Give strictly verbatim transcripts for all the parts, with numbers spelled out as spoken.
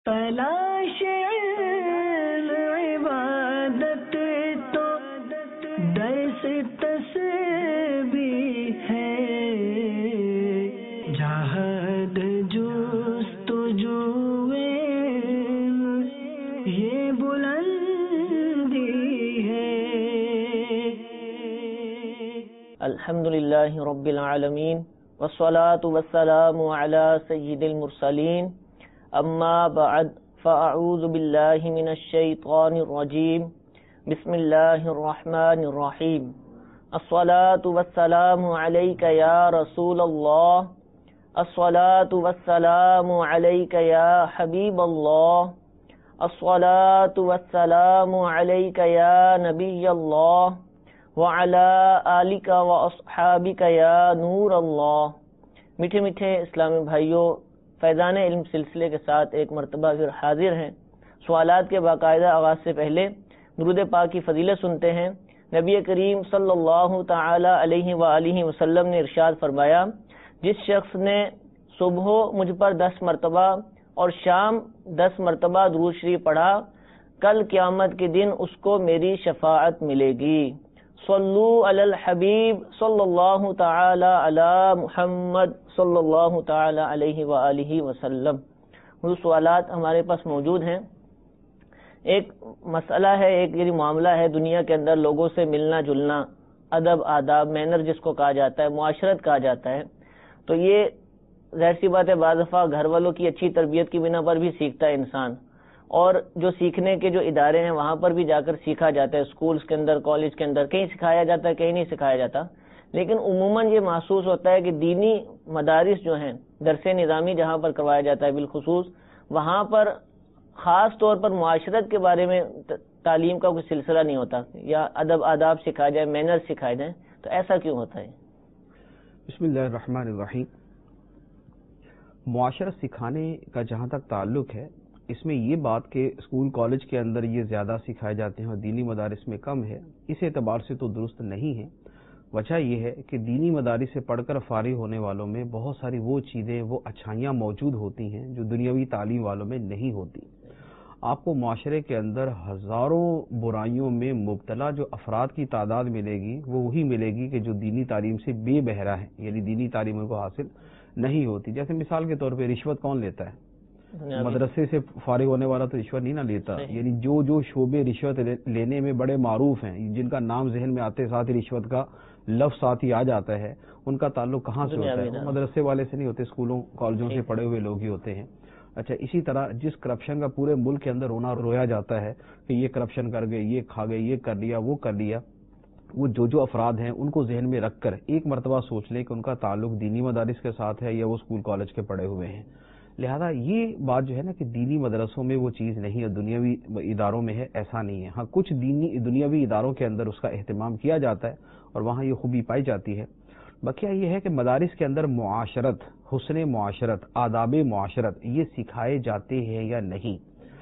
تلاش علم عبادت تو درس تسبیح ہے، جہاد جستجو علم یہ بلندی ہے۔ الحمدللہ رب العالمین والصلاة والسلام علی سید المرسلین، اما بعد فاعوذ باللہ من الشیطان الرجیم، بسم اللہ الرحمن الرحیم۔ الصلاة والسلام علیک یا رسول اللہ، الصلاة والسلام علیک یا حبیب اللہ، الصلاة والسلام علیک یا نبی اللہ، وعلی آلک واصحابک یا نور اللہ۔ میٹھے میٹھے اسلامی بھائیوں، فیضان علم سلسلے کے ساتھ ایک مرتبہ پھر حاضر ہیں۔ سوالات کے باقاعدہ آغاز سے پہلے درود پاک کی فضیلت سنتے ہیں۔ نبی کریم صلی اللہ تعالی علیہ وآلہ وسلم نے ارشاد فرمایا، جس شخص نے صبح مجھ پر دس مرتبہ اور شام دس مرتبہ درود شریف پڑھا، کل قیامت کے دن اس کو میری شفاعت ملے گی۔ صلو علی الحبیب صلی اللہ تعالی علی محمد صلی اللہ تعالی علیہ وآلہ وسلم۔ وہ سوالات ہمارے پاس موجود ہیں۔ ایک مسئلہ ہے، ایک یہ معاملہ ہے دنیا کے اندر لوگوں سے ملنا جلنا، ادب آداب، مینر جس کو کہا جاتا ہے، معاشرت کہا جاتا ہے، تو یہ ظاہر سی بات ہے بعض دفعہ گھر والوں کی اچھی تربیت کی بنا پر بھی سیکھتا ہے انسان، اور جو سیکھنے کے جو ادارے ہیں وہاں پر بھی جا کر سیکھا جاتا ہے، اسکولز کے اندر، کالج کے اندر کہیں سکھایا جاتا ہے، کہیں نہیں سکھایا جاتا۔ لیکن عموماً یہ محسوس ہوتا ہے کہ دینی مدارس جو ہیں، درس نظامی جہاں پر کروایا جاتا ہے بالخصوص، وہاں پر خاص طور پر معاشرت کے بارے میں تعلیم کا کوئی سلسلہ نہیں ہوتا، یا ادب آداب سکھائے جائے، مینر سکھائے جائیں، تو ایسا کیوں ہوتا ہے؟ بسم اللہ الرحمن الرحیم۔ معاشرت سکھانے کا جہاں تک تعلق ہے، اس میں یہ بات کہ اسکول کالج کے اندر یہ زیادہ سکھائے جاتے ہیں اور دینی مدارس میں کم ہے، اس اعتبار سے تو درست نہیں ہے۔ وجہ یہ ہے کہ دینی مدارس سے پڑھ کر فارغ ہونے والوں میں بہت ساری وہ چیزیں، وہ اچھائیاں موجود ہوتی ہیں جو دنیاوی تعلیم والوں میں نہیں ہوتی۔ آپ کو معاشرے کے اندر ہزاروں برائیوں میں مبتلا جو افراد کی تعداد ملے گی، وہ وہی ملے گی کہ جو دینی تعلیم سے بے بہرا ہے، یعنی دینی تعلیم ان کو حاصل نہیں ہوتی۔ جیسے مثال کے طور پہ رشوت کون لیتا ہے؟ مدرسے سے فارغ ہونے والا تو رشوت نہیں نہ لیتا، یعنی جو جو شعبے رشوت لینے میں بڑے معروف ہیں، جن کا نام ذہن میں آتے ساتھ ہی رشوت کا لفظ ساتھ ہی آ جاتا ہے، ان کا تعلق کہاں سے ہوتا ہے؟ وہ مدرسے والے سے نہیں ہوتے، اسکولوں کالجوں سے پڑھے ہوئے لوگ ہی ہوتے ہیں۔ اچھا، اسی طرح جس کرپشن کا پورے ملک کے اندر رونا رویا جاتا ہے کہ یہ کرپشن کر گئے، یہ کھا گئے، یہ کر لیا، وہ کر لیا، وہ جو جو افراد ہیں ان کو ذہن میں رکھ کر ایک مرتبہ سوچ لیں کہ ان کا تعلق دینی مدارس کے ساتھ ہے یا وہ اسکول کالج کے پڑھے ہوئے ہیں۔ لہذا یہ بات جو ہے نا کہ دینی مدرسوں میں وہ چیز نہیں ہے، دنیاوی اداروں میں ہے، ایسا نہیں ہے۔ ہاں، کچھ دینی دنیاوی اداروں کے اندر اس کا اہتمام کیا جاتا ہے اور وہاں یہ خوبی پائی جاتی ہے۔ بقیہ یہ ہے کہ مدارس کے اندر معاشرت، حسن معاشرت، آداب معاشرت یہ سکھائے جاتے ہیں یا نہیں۔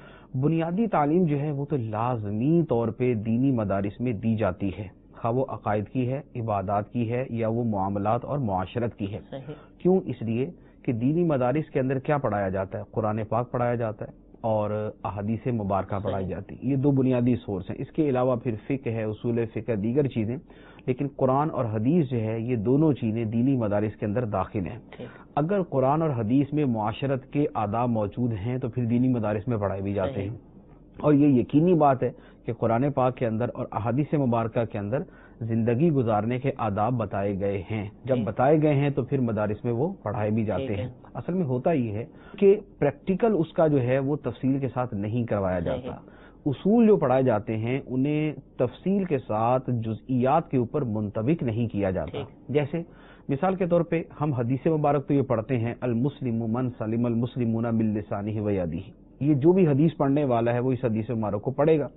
بنیادی تعلیم جو ہے وہ تو لازمی طور پہ دینی مدارس میں دی جاتی ہے، خواہ وہ عقائد کی ہے، عبادات کی ہے، یا وہ معاملات اور معاشرت کی ہے۔ کیوں؟ اس لیے کہ دینی مدارس کے اندر کیا پڑھایا جاتا ہے؟ قرآن پاک پڑھایا جاتا ہے اور احادیث مبارکہ پڑھائی جاتی ہے، یہ دو بنیادی سورس ہیں۔ اس کے علاوہ پھر فقہ ہے، اصول فقہ، دیگر چیزیں، لیکن قرآن اور حدیث جو ہے یہ دونوں چیزیں دینی مدارس کے اندر داخل ہیں۔ اگر قرآن اور حدیث میں معاشرت کے آداب موجود ہیں تو پھر دینی مدارس میں پڑھائے بھی جاتے ہیں، اور یہ یقینی بات ہے کہ قرآن پاک کے اندر اور احادیث مبارکہ کے اندر زندگی گزارنے کے آداب بتائے گئے ہیں۔ جب بتائے گئے ہیں تو پھر مدارس میں وہ پڑھائے بھی جاتے ہیں۔ اصل میں ہوتا یہ ہے کہ پریکٹیکل اس کا جو ہے وہ تفصیل کے ساتھ نہیں کروایا جاتا۔ اصول جو پڑھائے جاتے ہیں انہیں تفصیل کے ساتھ جزئیات کے اوپر منطبق نہیں کیا جاتا۔ جیسے مثال کے طور پہ ہم حدیث مبارک تو یہ پڑھتے ہیں، المسلم من سلم المسلمون من لسانہ و یدہ، یہ جو بھی حدیث پڑھنے والا ہے وہ اس حدیث مبارک کو پڑھے گا۔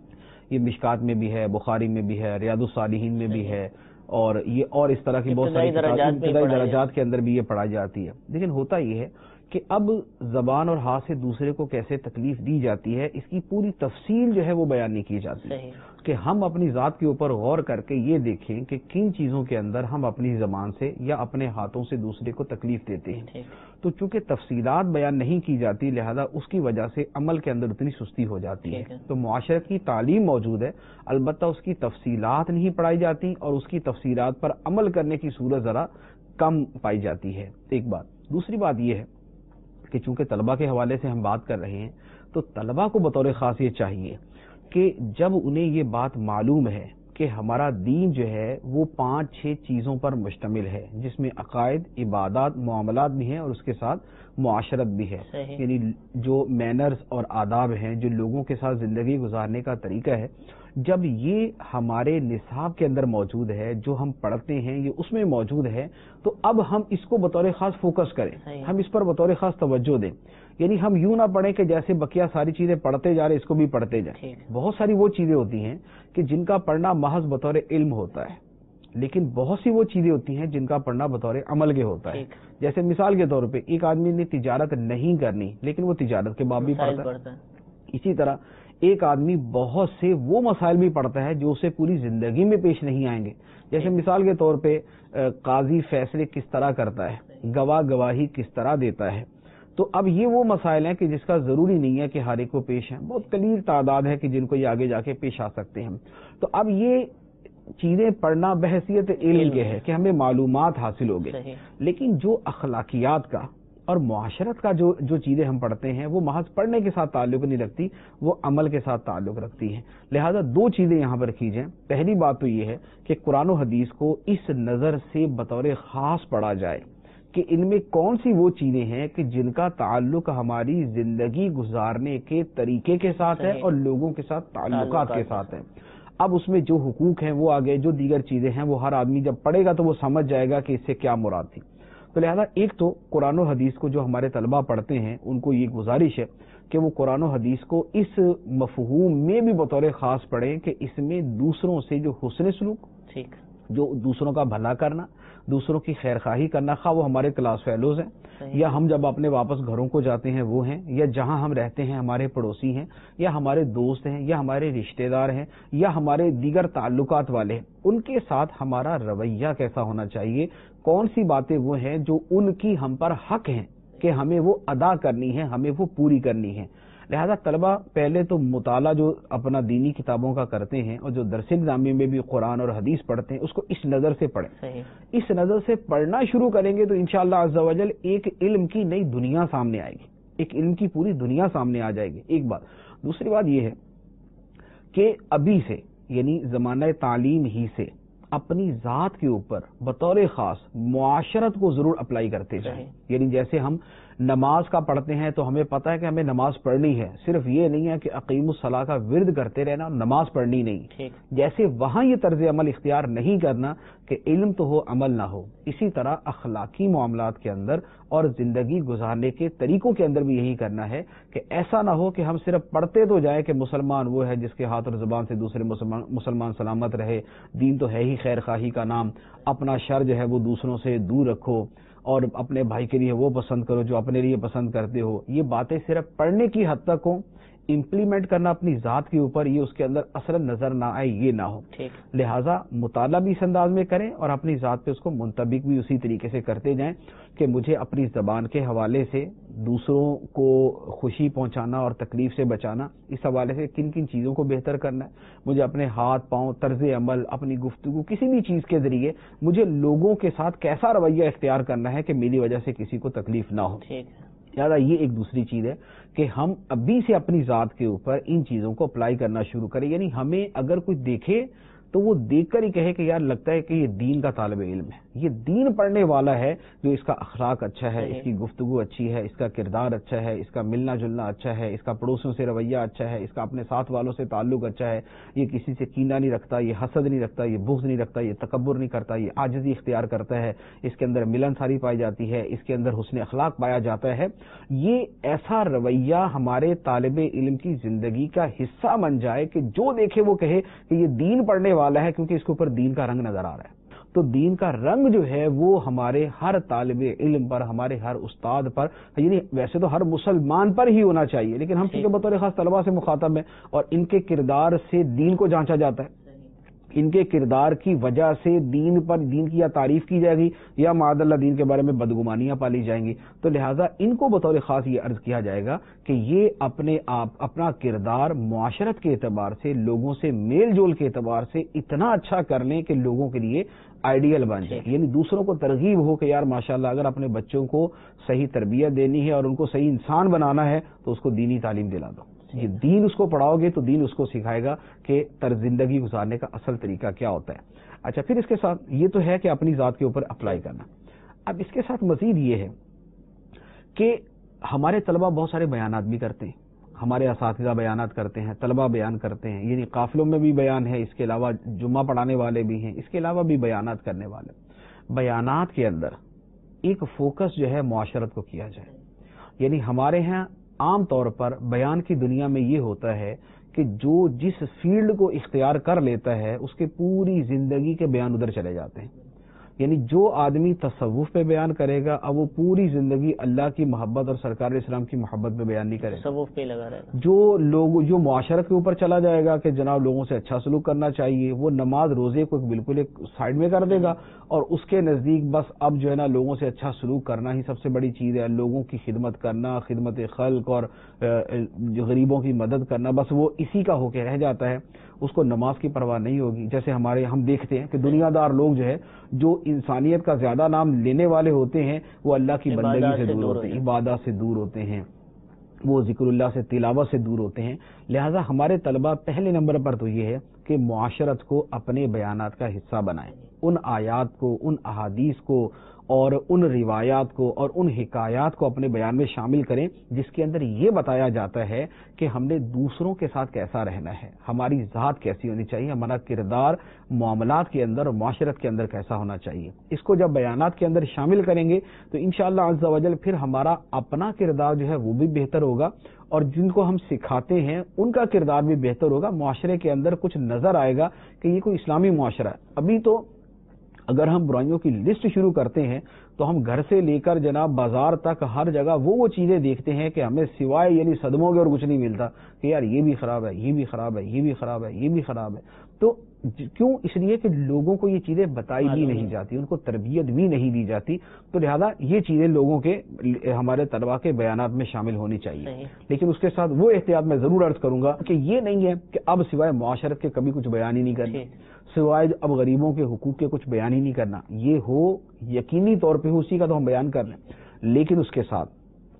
یہ مشکات میں بھی ہے، بخاری میں بھی ہے، ریاض الصالحین میں بھی ہے، اور یہ اور اس طرح کی بہت ساری ابتدائی درجات کے اندر بھی یہ پڑھائی جاتی ہے۔ لیکن ہوتا یہ ہے کہ اب زبان اور ہاتھ سے دوسرے کو کیسے تکلیف دی جاتی ہے، اس کی پوری تفصیل جو ہے وہ بیان نہیں کی جاتی کہ ہم اپنی ذات کے اوپر غور کر کے یہ دیکھیں کہ کن چیزوں کے اندر ہم اپنی زبان سے یا اپنے ہاتھوں سے دوسرے کو تکلیف دیتے ہیں۔ تو چونکہ تفصیلات بیان نہیں کی جاتی، لہذا اس کی وجہ سے عمل کے اندر اتنی سستی ہو جاتی ہے۔ تو معاشرت کی تعلیم موجود ہے، البتہ اس کی تفصیلات نہیں پڑھائی جاتی اور اس کی تفصیلات پر عمل کرنے کی صورت ذرا کم پائی جاتی ہے، ایک بات۔ دوسری بات یہ ہے کہ چونکہ طلبہ کے حوالے سے ہم بات کر رہے ہیں، تو طلبہ کو بطور خاص یہ چاہیے کہ جب انہیں یہ بات معلوم ہے کہ ہمارا دین جو ہے وہ پانچ چھ چیزوں پر مشتمل ہے، جس میں عقائد، عبادات، معاملات بھی ہیں اور اس کے ساتھ معاشرت بھی ہے، یعنی جو مینرز اور آداب ہیں، جو لوگوں کے ساتھ زندگی گزارنے کا طریقہ ہے، جب یہ ہمارے نصاب کے اندر موجود ہے، جو ہم پڑھتے ہیں یہ اس میں موجود ہے، تو اب ہم اس کو بطور خاص فوکس کریں، ہم اس پر بطور خاص توجہ دیں۔ یعنی ہم یوں نہ پڑھیں کہ جیسے بقیہ ساری چیزیں پڑھتے جا رہے اس کو بھی پڑھتے جائیں۔ بہت ساری وہ چیزیں ہوتی ہیں کہ جن کا پڑھنا محض بطور علم ہوتا ہے، لیکن بہت سی وہ چیزیں ہوتی ہیں جن کا پڑھنا بطور عمل کے ہوتا ہے۔ جیسے مثال کے طور پہ ایک آدمی نے تجارت نہیں کرنی لیکن وہ تجارت کے باب بھی پڑھتا ہے، اسی طرح ایک آدمی بہت سے وہ مسائل بھی پڑھتا ہے جو اسے پوری زندگی میں پیش نہیں آئیں گے۔ جیسے مثال کے طور پہ قاضی فیصلے کس طرح کرتا ہے، گواہ گواہی کس طرح دیتا ہے، تو اب یہ وہ مسائل ہیں کہ جس کا ضروری نہیں ہے کہ ہر ایک کو پیش ہیں، بہت قلیل تعداد ہے کہ جن کو یہ آگے جا کے پیش آ سکتے ہیں۔ تو اب یہ چیزیں پڑھنا بحیثیت علم کے ہے کہ ہمیں معلومات حاصل ہو گئے، لیکن جو اخلاقیات کا اور معاشرت کا جو جو چیزیں ہم پڑھتے ہیں وہ محض پڑھنے کے ساتھ تعلق نہیں رکھتی، وہ عمل کے ساتھ تعلق رکھتی ہیں۔ لہذا دو چیزیں یہاں پر کی جائیں۔ پہلی بات تو یہ ہے کہ قرآن و حدیث کو اس نظر سے بطور خاص پڑھا جائے کہ ان میں کون سی وہ چیزیں ہیں کہ جن کا تعلق ہماری زندگی گزارنے کے طریقے کے ساتھ ہے اور لوگوں کے ساتھ تعلقات کے ساتھ ہے۔ اب اس میں جو حقوق ہیں وہ آگے، جو دیگر چیزیں ہیں وہ ہر آدمی جب پڑھے گا تو وہ سمجھ جائے گا کہ اس سے کیا مراد تھی۔ تو لہذا ایک تو قرآن و حدیث کو جو ہمارے طلبہ پڑھتے ہیں ان کو یہ گزارش ہے کہ وہ قرآن و حدیث کو اس مفہوم میں بھی بطور خاص پڑھیں کہ اس میں دوسروں سے جو حسن سلوک، جو دوسروں کا بھلا کرنا، دوسروں کی خیر خواہی کرنا، خواہ وہ ہمارے کلاس فیلوز ہیں یا ہم جب اپنے واپس گھروں کو جاتے ہیں وہ ہیں، یا جہاں ہم رہتے ہیں ہمارے پڑوسی ہیں یا ہمارے دوست ہیں یا ہمارے رشتہ دار ہیں یا ہمارے دیگر تعلقات والے ہیں، ان کے ساتھ ہمارا رویہ کیسا ہونا چاہیے، کون سی باتیں وہ ہیں جو ان کی ہم پر حق ہیں کہ ہمیں وہ ادا کرنی ہے، ہمیں وہ پوری کرنی ہے۔ لہذا طلبہ پہلے تو مطالعہ جو اپنا دینی کتابوں کا کرتے ہیں اور جو درس نظامی میں بھی قرآن اور حدیث پڑھتے ہیں اس کو اس نظر سے پڑھیں۔ اس نظر سے پڑھنا شروع کریں گے تو انشاءاللہ عز و جل ایک علم کی نئی دنیا سامنے آئے گی، ایک علم کی پوری دنیا سامنے آ جائے گی، ایک بات۔ دوسری بات یہ ہے کہ ابھی سے یعنی زمانہ تعلیم ہی سے اپنی ذات کے اوپر بطور خاص معاشرت کو ضرور اپلائی کرتے جائیں۔ یعنی جیسے ہم نماز کا پڑھتے ہیں تو ہمیں پتہ ہے کہ ہمیں نماز پڑھنی ہے، صرف یہ نہیں ہے کہ اقیم الصلاۃ کا ورد کرتے رہنا اور نماز پڑھنی نہیں، جیسے وہاں یہ طرز عمل اختیار نہیں کرنا کہ علم تو ہو عمل نہ ہو، اسی طرح اخلاقی معاملات کے اندر اور زندگی گزارنے کے طریقوں کے اندر بھی یہی کرنا ہے کہ ایسا نہ ہو کہ ہم صرف پڑھتے تو جائیں کہ مسلمان وہ ہے جس کے ہاتھ اور زبان سے دوسرے مسلمان مسلمان سلامت رہے، دین تو ہے ہی خیر خواہی کا نام، اپنا شر جو ہے وہ دوسروں سے دور رکھو اور اپنے بھائی کے لیے وہ پسند کرو جو اپنے لیے پسند کرتے ہو۔ یہ باتیں صرف پڑھنے کی حد تک ہوں، امپلیمنٹ کرنا اپنی ذات کے اوپر یہ اس کے اندر اثر نظر نہ آئے، یہ نہ ہو۔ لہٰذا مطالعہ بھی اس انداز میں کریں اور اپنی ذات پہ اس کو منطبق بھی اسی طریقے سے کرتے جائیں کہ مجھے اپنی زبان کے حوالے سے دوسروں کو خوشی پہنچانا اور تکلیف سے بچانا، اس حوالے سے کن کن چیزوں کو بہتر کرنا ہے، مجھے اپنے ہاتھ پاؤں، طرز عمل، اپنی گفتگو، کسی بھی چیز کے ذریعے مجھے لوگوں کے ساتھ کیسا رویہ اختیار کرنا ہے کہ میری وجہ سے کسی کو تکلیف نہ ہو۔ لہٰذا یہ ایک دوسری چیز ہے کہ ہم ابھی سے اپنی ذات کے اوپر ان چیزوں کو اپلائی کرنا شروع کریں۔ یعنی ہمیں اگر کوئی دیکھے تو وہ دیکھ کر ہی کہے کہ یار لگتا ہے کہ یہ دین کا طالب علم ہے، یہ دین پڑھنے والا ہے، جو اس کا اخلاق اچھا ہے، اس کی گفتگو اچھی ہے، اس کا کردار اچھا ہے، اس کا ملنا جلنا اچھا ہے، اس کا پڑوسیوں سے رویہ اچھا ہے، اس کا اپنے ساتھ والوں سے تعلق اچھا ہے، یہ کسی سے کینہ نہیں رکھتا، یہ حسد نہیں رکھتا، یہ بغض نہیں رکھتا، یہ تکبر نہیں کرتا، یہ عاجزی اختیار کرتا ہے، اس کے اندر ملن ساری پائی جاتی ہے، اس کے اندر حسن اخلاق پایا جاتا ہے۔ یہ ایسا رویہ ہمارے طالب علم کی زندگی کا حصہ بن جائے کہ جو دیکھے وہ کہے کہ یہ دین پڑھنے والا ہے کیونکہ اس کے اوپر دین کا رنگ نظر آ رہا ہے۔ تو دین کا رنگ جو ہے وہ ہمارے ہر طالب علم پر، ہمارے ہر استاد پر، یعنی ویسے تو ہر مسلمان پر ہی ہونا چاہیے، لیکن ہم چونکہ بطور خاص طلباء سے مخاطب ہیں اور ان کے کردار سے دین کو جانچا جاتا ہے، ان کے کردار کی وجہ سے دین پر دین کی یا تعریف کی جائے گی یا معاذ اللہ دین کے بارے میں بدگمانیاں پالی جائیں گی، تو لہٰذا ان کو بطور خاص یہ عرض کیا جائے گا کہ یہ اپنے آپ اپنا کردار معاشرت کے اعتبار سے، لوگوں سے میل جول کے اعتبار سے اتنا اچھا کر لیں کہ لوگوں کے لیے آئیڈیل بن جائے، یعنی دوسروں کو ترغیب ہو کہ یار ماشاءاللہ اگر اپنے بچوں کو صحیح تربیت دینی ہے اور ان کو صحیح انسان بنانا ہے تو اس کو دینی تعلیم دلا دو، یہ دین اس کو پڑھاؤ گے تو دین اس کو سکھائے گا کہ طرز زندگی گزارنے کا اصل طریقہ کیا ہوتا ہے۔ اچھا، پھر اس کے ساتھ یہ تو ہے کہ اپنی ذات کے اوپر اپلائی کرنا، اب اس کے ساتھ مزید یہ ہے کہ ہمارے طلبہ بہت سارے بیانات بھی کرتے ہیں، ہمارے اساتذہ بیانات کرتے ہیں، طلبہ بیان کرتے ہیں، یعنی قافلوں میں بھی بیان ہے، اس کے علاوہ جمعہ پڑھانے والے بھی ہیں، اس کے علاوہ بھی بیانات کرنے والے۔ بیانات کے اندر ایک فوکس جو ہے معاشرت کو کیا جائے، یعنی ہمارے ہاں عام طور پر بیان کی دنیا میں یہ ہوتا ہے کہ جو جس فیلڈ کو اختیار کر لیتا ہے اس کے پوری زندگی کے بیان ادھر چلے جاتے ہیں، یعنی جو آدمی تصوف پہ بیان کرے گا اب وہ پوری زندگی اللہ کی محبت اور سرکار اسلام کی محبت پہ بیان نہیں کرے گا، تصوف پہ لگا رہے گا۔ جو لوگ جو معاشرت کے اوپر چلا جائے گا کہ جناب لوگوں سے اچھا سلوک کرنا چاہیے، وہ نماز روزے کو بالکل ایک سائڈ میں کر دے گا اور اس کے نزدیک بس اب جو ہے نا لوگوں سے اچھا سلوک کرنا ہی سب سے بڑی چیز ہے، لوگوں کی خدمت کرنا، خدمت خلق اور غریبوں کی مدد کرنا، بس وہ اسی کا ہو کے رہ جاتا ہے، اس کو نماز کی پرواہ نہیں ہوگی۔ جیسے ہمارے ہم دیکھتے ہیں کہ دنیا دار لوگ جو ہے جو انسانیت کا زیادہ نام لینے والے ہوتے ہیں وہ اللہ کی بندگی سے دور ہوتے ہیں، عبادات سے دور ہوتے ہیں، وہ ذکر اللہ سے تلاوت سے دور ہوتے ہیں۔ لہذا ہمارے طلبہ پہلے نمبر پر تو یہ ہے کہ معاشرت کو اپنے بیانات کا حصہ بنائیں، ان آیات کو، ان احادیث کو اور ان روایات کو اور ان حکایات کو اپنے بیان میں شامل کریں جس کے اندر یہ بتایا جاتا ہے کہ ہم نے دوسروں کے ساتھ کیسا رہنا ہے، ہماری ذات کیسی ہونی چاہیے، ہمارا کردار معاملات کے اندر اور معاشرت کے اندر کیسا ہونا چاہیے۔ اس کو جب بیانات کے اندر شامل کریں گے تو انشاءاللہ عز و جل پھر ہمارا اپنا کردار جو ہے وہ بھی بہتر ہوگا اور جن کو ہم سکھاتے ہیں ان کا کردار بھی بہتر ہوگا، معاشرے کے اندر کچھ نظر آئے گا کہ یہ کوئی اسلامی معاشرہ ہے۔ ابھی تو اگر ہم برائیوں کی لسٹ شروع کرتے ہیں تو ہم گھر سے لے کر جناب بازار تک ہر جگہ وہ وہ چیزیں دیکھتے ہیں کہ ہمیں سوائے یعنی صدموں کے اور کچھ نہیں ملتا کہ یار یہ بھی خراب ہے، یہ بھی خراب ہے، یہ بھی خراب ہے، یہ بھی خراب ہے۔ تو کیوں؟ اس لیے کہ لوگوں کو یہ چیزیں بتائی بھی نہیں جاتی، ان کو تربیت بھی نہیں دی جاتی، تو لہذا یہ چیزیں لوگوں کے ہمارے طلباء کے بیانات میں شامل ہونی چاہیے۔ لیکن اس کے ساتھ وہ احتیاط میں ضرور عرض کروں گا کہ یہ نہیں ہے کہ اب سوائے معاشرت کے کبھی کچھ بیان ہی نہیں کرنا، سوائے اب غریبوں کے حقوق کے کچھ بیان ہی نہیں کرنا، یہ ہو یقینی طور پہ اسی کا تو ہم بیان کر لیں، لیکن اس کے ساتھ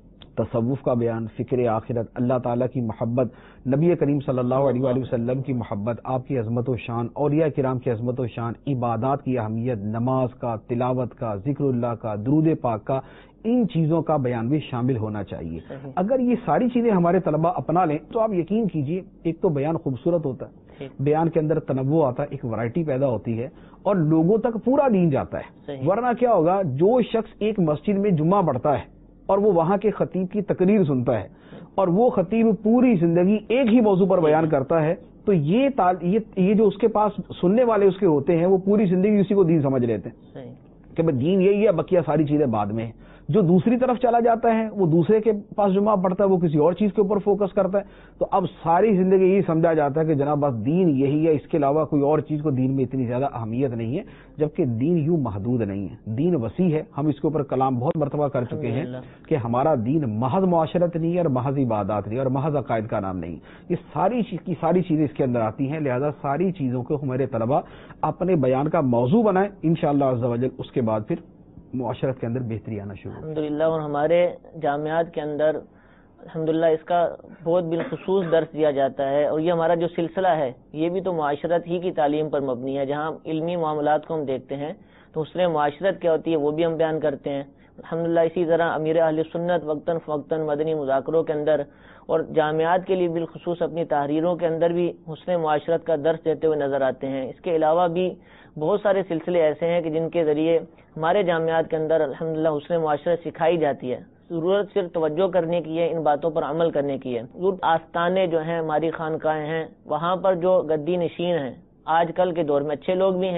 تصوف کا بیان، فکر آخرت، اللہ تعالیٰ کی محبت، نبی کریم صلی اللہ علیہ وآلہ وسلم کی محبت، آپ کی عظمت و شان، اولیاء کرام کی عظمت و شان، عبادات کی اہمیت، نماز کا، تلاوت کا، ذکر اللہ کا، درود پاک کا، ان چیزوں کا بیان بھی شامل ہونا چاہیے۔ اگر یہ ساری چیزیں ہمارے طلباء اپنا لیں تو آپ یقین کیجئے ایک تو بیان خوبصورت ہوتا ہے، بیان کے اندر تنوع آتا ہے، ایک ورائٹی پیدا ہوتی ہے اور لوگوں تک پورا دین جاتا ہے۔ ورنہ کیا ہوگا، جو شخص ایک مسجد میں جمعہ پڑھتا ہے اور وہ وہاں کے خطیب کی تقریر سنتا ہے اور وہ خطیب پوری زندگی ایک ہی موضوع پر بیان کرتا ہے تو یہ یہ جو اس کے پاس سننے والے اس کے ہوتے ہیں وہ پوری زندگی اسی کو دین سمجھ لیتے ہیں کہ بھئی دین یہی ہے، بقیہ ساری چیزیں بعد میں ہیں۔ جو دوسری طرف چلا جاتا ہے وہ دوسرے کے پاس جمعہ پڑھتا ہے، وہ کسی اور چیز کے اوپر فوکس کرتا ہے، تو اب ساری زندگی یہی سمجھا جاتا ہے کہ جناب بس دین یہی ہے، اس کے علاوہ کوئی اور چیز کو دین میں اتنی زیادہ اہمیت نہیں ہے، جبکہ دین یوں محدود نہیں ہے، دین وسیع ہے۔ ہم اس کے اوپر کلام بہت مرتبہ کر چکے ہیں کہ ہمارا دین محض معاشرت نہیں ہے اور محض عبادات نہیں ہے اور محض عقائد کا نام نہیں، یہ ساری چیز کی ساری چیزیں اس کے اندر آتی ہیں۔ لہذا ساری چیزوں کو ہمارے طلباء اپنے بیان کا موضوع بنائیں، انشاءاللہ عز و جل اس کے بعد پھر معاشرت کے اندر بہتری آنا شروع ہوگی الحمدللہ۔ اور ہمارے جامعات کے اندر الحمدللہ اس کا بہت بالخصوص درس دیا جاتا ہے، اور یہ ہمارا جو سلسلہ ہے یہ بھی تو معاشرت ہی کی تعلیم پر مبنی ہے۔ جہاں علمی معاملات کو ہم دیکھتے ہیں تو حسن معاشرت کیا ہوتی ہے وہ بھی ہم بیان کرتے ہیں الحمدللہ۔ اسی طرح امیر اہل سنت وقتاً فوقتاً مدنی مذاکروں کے اندر اور جامعات کے لیے بالخصوص اپنی تحریروں کے اندر بھی حسن معاشرت کا درس دیتے ہوئے نظر آتے ہیں۔ اس کے علاوہ بھی بہت سارے سلسلے ایسے ہیں کہ جن کے ذریعے ہمارے جامعات کے اندر الحمدللہ حسن معاشرت سکھائی جاتی ہے۔ ضرورت صرف توجہ کرنے کی ہے، ان باتوں پر عمل کرنے کی ہے۔ آستانے جو ہیں ہماری خانقاہیں ہیں وہاں پر جو گدی نشین ہیں آج کل کے دور میں اچھے لوگ بھی ہیں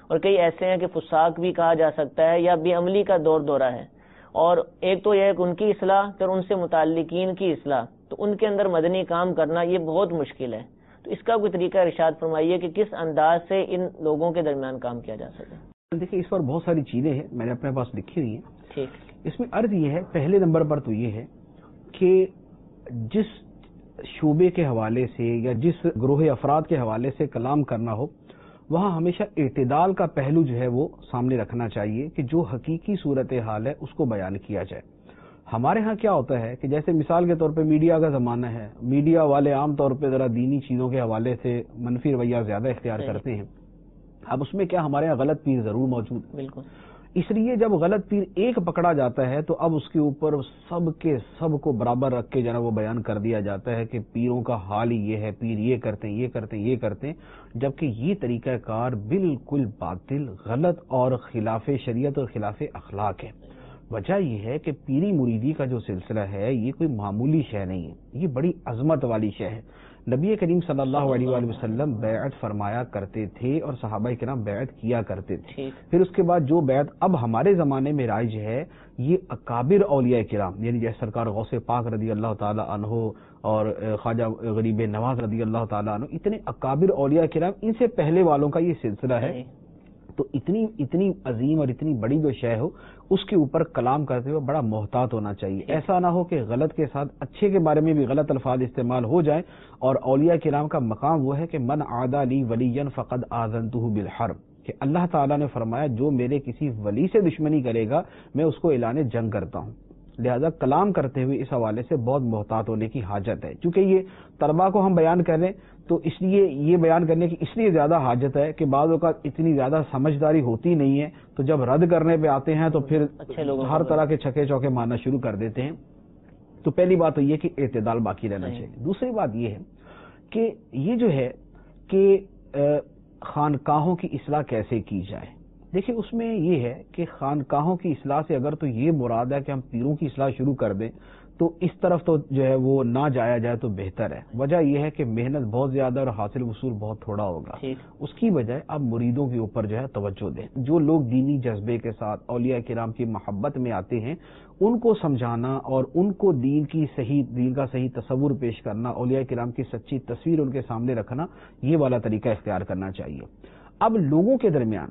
اور کئی ایسے ہیں کہ فساق بھی کہا جا سکتا ہے یا بے عملی کا دور دورہ ہے. اور ایک تو یہ ہے کہ ان کی اصلاح، پھر ان سے متعلقین کی اصلاح، تو ان کے اندر مدنی کام کرنا یہ بہت مشکل ہے. تو اس کا کوئی طریقہ ارشاد فرمائیے کہ کس انداز سے ان لوگوں کے درمیان کام کیا جا سکے. دیکھیں اس پر بہت ساری چیزیں ہیں، میں نے اپنے پاس لکھی ہوئی ہیں. ٹھیک. اس میں عرض یہ ہے، پہلے نمبر پر تو یہ ہے کہ جس شعبے کے حوالے سے یا جس گروہ افراد کے حوالے سے کلام کرنا ہو، وہاں ہمیشہ اعتدال کا پہلو جو ہے وہ سامنے رکھنا چاہیے کہ جو حقیقی صورتحال ہے اس کو بیان کیا جائے. ہمارے ہاں کیا ہوتا ہے کہ جیسے مثال کے طور پہ میڈیا کا زمانہ ہے، میڈیا والے عام طور پہ ذرا دینی چیزوں کے حوالے سے منفی رویہ زیادہ اختیار کرتے ہیں. اب اس میں کیا ہمارے یہاں غلط پیر ضرور موجود ہے. بالکل. اس لیے جب غلط پیر ایک پکڑا جاتا ہے تو اب اس کے اوپر سب کے سب کو برابر رکھ کے جناب وہ بیان کر دیا جاتا ہے کہ پیروں کا حال ہی یہ ہے، پیر یہ کرتے ہیں یہ کرتے ہیں یہ کرتے ہیں، جبکہ یہ طریقہ کار بالکل باطل، غلط اور خلاف شریعت اور خلاف اخلاق ہے. وجہ یہ ہے کہ پیری مریدی کا جو سلسلہ ہے یہ کوئی معمولی شے نہیں ہے، یہ بڑی عظمت والی شے ہے. نبی کریم صلی اللہ علیہ وآلہ وسلم بیعت فرمایا کرتے تھے اور صحابہ کرام بیعت کیا کرتے تھے. پھر اس کے بعد جو بیعت اب ہمارے زمانے میں رائج ہے یہ اکابر اولیاء کرام، یعنی جیسے سرکار غوث پاک رضی اللہ تعالی عنہ اور خواجہ غریب نواز رضی اللہ تعالی عنہ، اتنے اکابر اولیاء کرام، ان سے پہلے والوں کا یہ سلسلہ ہے. تو اتنی اتنی عظیم اور اتنی بڑی جو شے ہو اس کے اوپر کلام کرتے ہوئے بڑا محتاط ہونا چاہیے. ایسا نہ ہو کہ غلط کے ساتھ اچھے کے بارے میں بھی غلط الفاظ استعمال ہو جائیں. اور اولیاء کرام کا مقام وہ ہے کہ من عادی لی ولیا فقد آذنتہ بالحرب، کہ اللہ تعالیٰ نے فرمایا جو میرے کسی ولی سے دشمنی کرے گا میں اس کو اعلان جنگ کرتا ہوں. لہذا کلام کرتے ہوئے اس حوالے سے بہت محتاط ہونے کی حاجت ہے. چونکہ یہ طلباء کو ہم بیان کر رہے ہیں تو اس لیے یہ بیان کرنے کی اس لیے زیادہ حاجت ہے کہ بعض اوقات اتنی زیادہ سمجھداری ہوتی نہیں ہے، تو جب رد کرنے پہ آتے ہیں تو پھر ہر طرح کے چھکے چوکے مارنا شروع کر دیتے ہیں. تو پہلی بات تو یہ کہ اعتدال باقی رہنا چاہیے. دوسری بات یہ ہے کہ یہ جو ہے کہ خانقاہوں کی اصلاح کیسے کی جائے. دیکھیں اس میں یہ ہے کہ خانقاہوں کی اصلاح سے اگر تو یہ مراد ہے کہ ہم پیروں کی اصلاح شروع کر دیں تو اس طرف تو جو ہے وہ نہ جایا جائے تو بہتر ہے. وجہ یہ ہے کہ محنت بہت زیادہ اور حاصل وصول بہت تھوڑا ہوگا. اس کی بجائے اب مریدوں کے اوپر جو ہے توجہ دیں. جو لوگ دینی جذبے کے ساتھ اولیاء کرام کی محبت میں آتے ہیں ان کو سمجھانا اور ان کو دین کی صحیح دین کا صحیح تصور پیش کرنا، اولیاء کرام کی سچی تصویر ان کے سامنے رکھنا، یہ والا طریقہ اختیار کرنا چاہیے. اب لوگوں کے درمیان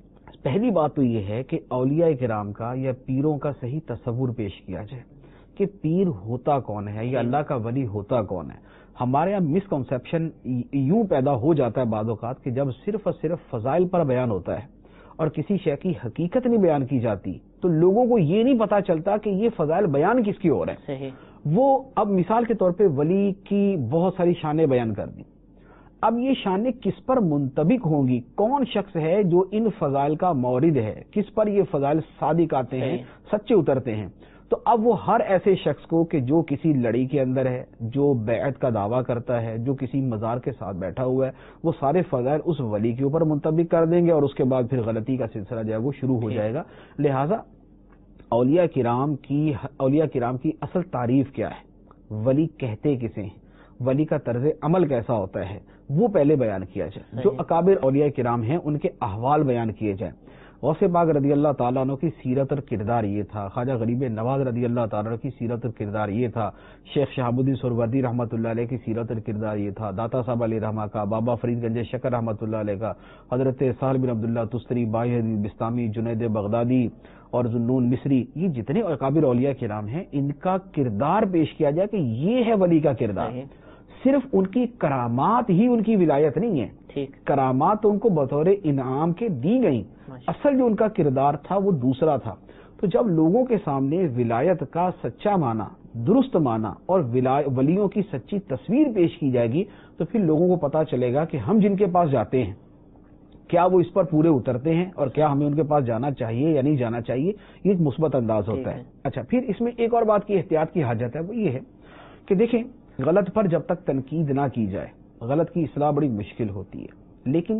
پہلی بات تو یہ ہے کہ اولیاء کرام کا یا پیروں کا صحیح تصور پیش کیا جائے کہ پیر ہوتا کون ہے یا اللہ کا ولی ہوتا کون ہے. ہمارے یہاں مس کنسیپشن یوں پیدا ہو جاتا ہے بعض اوقات کہ جب صرف اور صرف فضائل پر بیان ہوتا ہے اور کسی شے کی حقیقت نہیں بیان کی جاتی تو لوگوں کو یہ نہیں پتا چلتا کہ یہ فضائل بیان کس کی اور ہے. وہ اب مثال کے طور پہ ولی کی بہت ساری شانیں بیان کر دی. اب یہ شانیں کس پر منطبق ہوں گی؟ کون شخص ہے جو ان فضائل کا مورد ہے؟ کس پر یہ فضائل صادق آتے ہیں، سچے اترتے ہیں؟ تو اب وہ ہر ایسے شخص کو کہ جو کسی لڑی کے اندر ہے، جو بیعت کا دعویٰ کرتا ہے، جو کسی مزار کے ساتھ بیٹھا ہوا ہے، وہ سارے فضائل اس ولی کے اوپر منطبق کر دیں گے اور اس کے بعد پھر غلطی کا سلسلہ جو ہے وہ شروع ہو جائے گا. لہٰذا اولیاء کرام کی اولیاء کرام کی اصل تعریف کیا ہے، ولی کہتے کسے ہیں، ولی کا طرز عمل کیسا ہوتا ہے، وہ پہلے بیان کیا جائے. جو اکابر اولیاء کرام ہیں ان کے احوال بیان کیے جائیں. غوث پاک رضی اللہ تعالیٰ عنہ کی سیرت اور کردار یہ تھا، خواجہ غریب نواز رضی اللہ تعالیٰ عنہ کی سیرت اور کردار یہ تھا، شیخ شہاب الدین سہروردی رحمۃ اللہ علیہ کی سیرت اور کردار یہ تھا، داتا صاحب علیہ رحمہ کا، بابا فرید گنج شکر رحمۃ اللہ علیہ کا، حضرت سہل بن عبداللہ تستری، بائی حدیث بستامی، جنید بغدادی اور ذوالنون مصری، یہ جتنے اکابر اولیاء کرام ہیں ان کا کردار پیش کیا جائے کہ یہ ہے ولی کا کردار. صرف ان کی کرامات ہی ان کی ولایت نہیں ہے، کرامات ان کو بطور انعام کے دی گئیں، اصل جو ان کا کردار تھا وہ دوسرا تھا. تو جب لوگوں کے سامنے ولایت کا سچا معنی، درست معنی اور ولیوں کی سچی تصویر پیش کی جائے گی تو پھر لوگوں کو پتا چلے گا کہ ہم جن کے پاس جاتے ہیں کیا وہ اس پر پورے اترتے ہیں اور کیا ہمیں ان کے پاس جانا چاہیے یا نہیں جانا چاہیے. یہ ایک مثبت انداز ہوتا ہے. اچھا، پھر اس میں ایک اور بات کی احتیاط کی حاجت ہے، وہ یہ ہے کہ دیکھیں غلط پر جب تک تنقید نہ کی جائے، غلط کی اصلاح بڑی مشکل ہوتی ہے. لیکن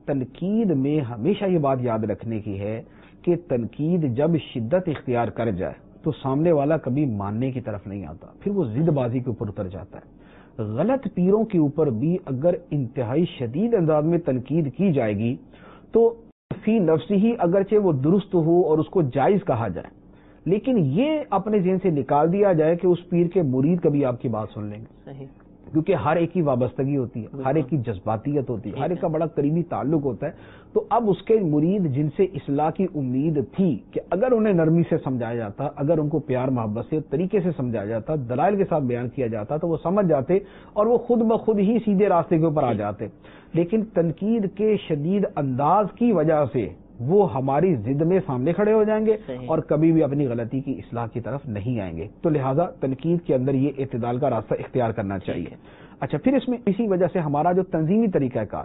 تنقید میں ہمیشہ یہ بات یاد رکھنے کی ہے کہ تنقید جب شدت اختیار کر جائے تو سامنے والا کبھی ماننے کی طرف نہیں آتا، پھر وہ ضد بازی کے اوپر اتر جاتا ہے. غلط پیروں کے اوپر بھی اگر انتہائی شدید انداز میں تنقید کی جائے گی تو فی نفسی ہی اگرچہ وہ درست ہو اور اس کو جائز کہا جائے، لیکن یہ اپنے ذہن سے نکال دیا جائے کہ اس پیر کے مرید کبھی آپ کی بات سن لیں گے، صحیح، کیونکہ ہر ایک کی وابستگی ہوتی ہے، ہر ایک کی جذباتیت ہوتی ہے، ہر ایک کا بڑا قریبی تعلق ہوتا ہے. تو اب اس کے مرید جن سے اصلاح کی امید تھی کہ اگر انہیں نرمی سے سمجھایا جاتا، اگر ان کو پیار محبت سے طریقے سے سمجھایا جاتا، دلائل کے ساتھ بیان کیا جاتا تو وہ سمجھ جاتے اور وہ خود بخود ہی سیدھے راستے کے اوپر آ جاتے. لیکن تنقید کے شدید انداز کی وجہ سے وہ ہماری ضد میں سامنے کھڑے ہو جائیں گے اور کبھی بھی اپنی غلطی کی اصلاح کی طرف نہیں آئیں گے. تو لہٰذا تنقید کے اندر یہ اعتدال کا راستہ اختیار کرنا چاہیے. اچھا، پھر اس میں اسی وجہ سے ہمارا جو تنظیمی طریقہ کار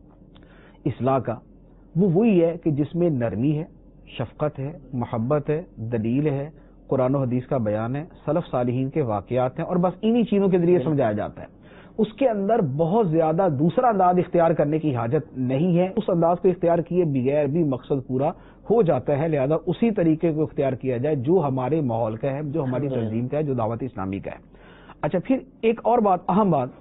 ہے اصلاح کا، وہ وہی ہے کہ جس میں نرمی ہے، شفقت ہے، محبت ہے، دلیل ہے، قرآن و حدیث کا بیان ہے، سلف صالحین کے واقعات ہیں، اور بس انہی چیزوں کے ذریعے سمجھایا جاتا ہے. اس کے اندر بہت زیادہ دوسرا انداز اختیار کرنے کی حاجت نہیں ہے. اس انداز کو اختیار کیے بغیر بھی مقصد پورا ہو جاتا ہے. لہذا اسی طریقے کو اختیار کیا جائے جو ہمارے ماحول کا ہے، جو ہماری تنظیم کا ہے، جو دعوت اسلامی کا ہے. اچھا، پھر ایک اور بات، اہم بات،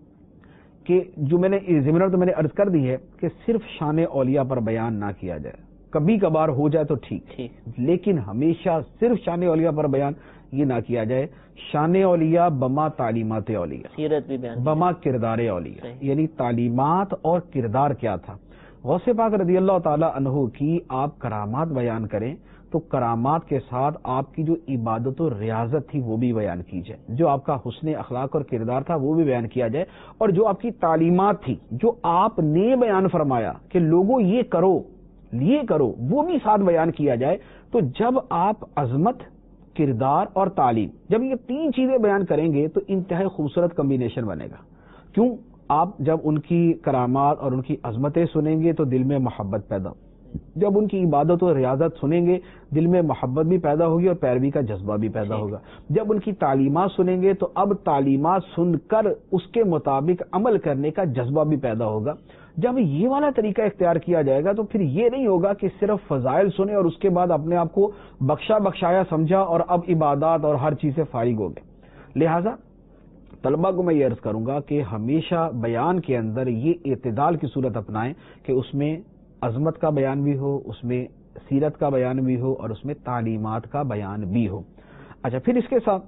کہ جو میں نے ضمن تو میں نے عرض کر دی ہے کہ صرف شان اولیاء پر بیان نہ کیا جائے. کبھی کبھار ہو جائے تو ٹھیک، لیکن ہمیشہ صرف شان اولیاء پر بیان یہ نہ کیا جائے. شان اولیاء بما تعلیمات اولیاء، سیرت بھی بیان بما کردار اولیاء، یعنی تعلیمات اور کردار کیا تھا. غوث پاک رضی اللہ تعالی عنہ کی آپ کرامات بیان کریں تو کرامات کے ساتھ آپ کی جو عبادت و ریاضت تھی وہ بھی بیان کی جائے، جو آپ کا حسن اخلاق اور کردار تھا وہ بھی بیان کیا جائے، اور جو آپ کی تعلیمات تھی، جو آپ نے بیان فرمایا کہ لوگوں یہ کرو یہ کرو، وہ بھی ساتھ بیان کیا جائے. تو جب آپ عظمت، کردار اور تعلیم، جب یہ تین چیزیں بیان کریں گے تو انتہائی خوبصورت کمبینیشن بنے گا. کیوں؟ آپ جب ان کی کرامات اور ان کی عظمتیں سنیں گے تو دل میں محبت پیدا ہو، جب ان کی عبادت و ریاضت سنیں گے دل میں محبت بھی پیدا ہوگی اور پیروی کا جذبہ بھی پیدا ہوگا. جب ان کی تعلیمات سنیں گے تو اب تعلیمات سن کر اس کے مطابق عمل کرنے کا جذبہ بھی پیدا ہوگا. جب یہ والا طریقہ اختیار کیا جائے گا تو پھر یہ نہیں ہوگا کہ صرف فضائل سنے اور اس کے بعد اپنے آپ کو بخشا بخشایا سمجھا اور اب عبادات اور ہر چیز سے فارغ ہو گئے. لہذا طلبہ کو میں یہ عرض کروں گا کہ ہمیشہ بیان کے اندر یہ اعتدال کی صورت اپنائیں کہ اس میں عظمت کا بیان بھی ہو، اس میں سیرت کا بیان بھی ہو، اور اس میں تعلیمات کا بیان بھی ہو. اچھا، پھر اس کے ساتھ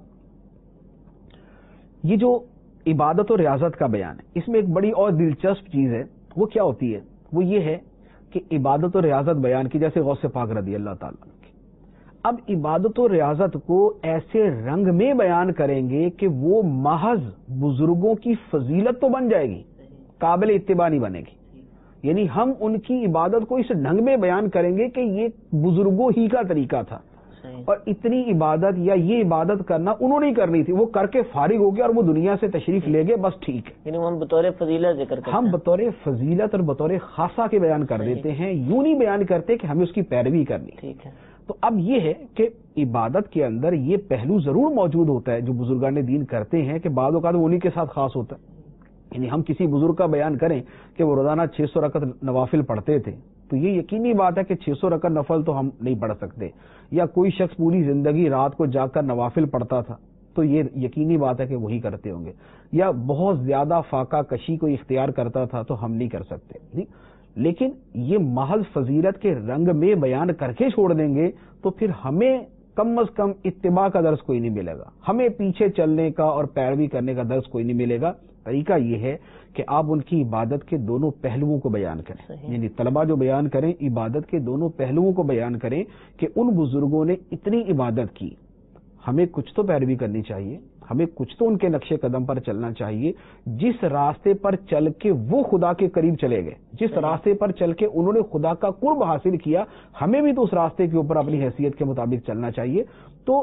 یہ جو عبادت و ریاضت کا بیان ہے، اس میں ایک بڑی اور دلچسپ چیز ہے. وہ کیا ہوتی ہے؟ وہ یہ ہے کہ عبادت و ریاضت بیان کی، جیسے غوث پاک رضی اللہ تعالیٰ کی. اب عبادت و ریاضت کو ایسے رنگ میں بیان کریں گے کہ وہ محض بزرگوں کی فضیلت تو بن جائے گی، قابل اتباع نہیں بنے گی. یعنی ہم ان کی عبادت کو اس ڈھنگ میں بیان کریں گے کہ یہ بزرگوں ہی کا طریقہ تھا، اور اتنی عبادت یا یہ عبادت کرنا انہوں نے کرنی تھی، وہ کر کے فارغ ہو گئے اور وہ دنیا سے تشریف لے گئے، بس ٹھیک ہے. یعنی ہم بطور فضیلت ذکر کرتے ہیں، ہم بطور فضیلت اور بطور خاصہ کے بیان کر دیتے ہیں، یوں نہیں بیان کرتے کہ ہمیں اس کی پیروی کرنی. ٹھیک ہے. تو اب یہ ہے کہ عبادت کے اندر یہ پہلو ضرور موجود ہوتا ہے جو بزرگان دین کرتے ہیں کہ بعض اوقات انہی کے ساتھ خاص ہوتا ہے. یعنی ہم کسی بزرگ کا بیان کریں کہ وہ روزانہ چھ سو رکعت نوافل پڑھتے تھے تو یہ یقینی بات ہے کہ چھ سو رکعت نفل تو ہم نہیں پڑھ سکتے. یا کوئی شخص پوری زندگی رات کو جاگ کر نوافل پڑھتا تھا تو یہ یقینی بات ہے کہ وہی کرتے ہوں گے. یا بہت زیادہ فاقہ کشی کو اختیار کرتا تھا تو ہم نہیں کر سکتے. لیکن یہ محض فضیلت کے رنگ میں بیان کر کے چھوڑ دیں گے تو پھر ہمیں کم از کم اتباع کا درس کوئی نہیں ملے گا، ہمیں پیچھے چلنے کا اور پیروی کرنے کا درس کوئی نہیں ملے گا. طریقہ یہ ہے کہ آپ ان کی عبادت کے دونوں پہلوؤں کو بیان کریں. یعنی طلبہ جو بیان کریں عبادت کے دونوں پہلوؤں کو بیان کریں کہ ان بزرگوں نے اتنی عبادت کی، ہمیں کچھ تو پیروی کرنی چاہیے، ہمیں کچھ تو ان کے نقش قدم پر چلنا چاہیے. جس راستے پر چل کے وہ خدا کے قریب چلے گئے، جس راستے پر چل کے انہوں نے خدا کا قرب حاصل کیا، ہمیں بھی تو اس راستے کے اوپر اپنی حیثیت کے مطابق چلنا چاہیے. تو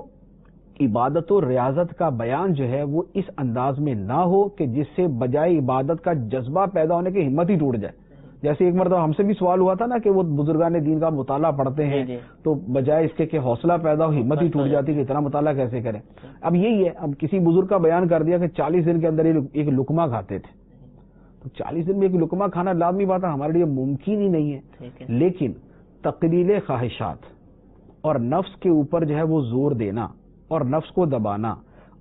عبادت و ریاضت کا بیان جو ہے وہ اس انداز میں نہ ہو کہ جس سے بجائے عبادت کا جذبہ پیدا ہونے کی ہمت ہی ٹوٹ جائے. جیسے ایک مرتبہ ہم سے بھی سوال ہوا تھا نا کہ وہ بزرگان دین کا مطالعہ پڑھتے ہیں تو بجائے اس کے کہ حوصلہ پیدا ہو ہمت ہی ٹوٹ جاتی کہ اتنا مطالعہ کیسے کریں. اب یہی ہے، اب کسی بزرگ کا بیان کر دیا کہ چالیس دن کے اندر ایک لقمہ کھاتے تھے، تو چالیس دن میں ایک لقمہ کھانا لازمی بات ہے، ہمارے لیے ممکن ہی نہیں ہے. لیکن تقلیل خواہشات اور نفس کے اوپر جو ہے وہ زور دینا اور نفس کو دبانا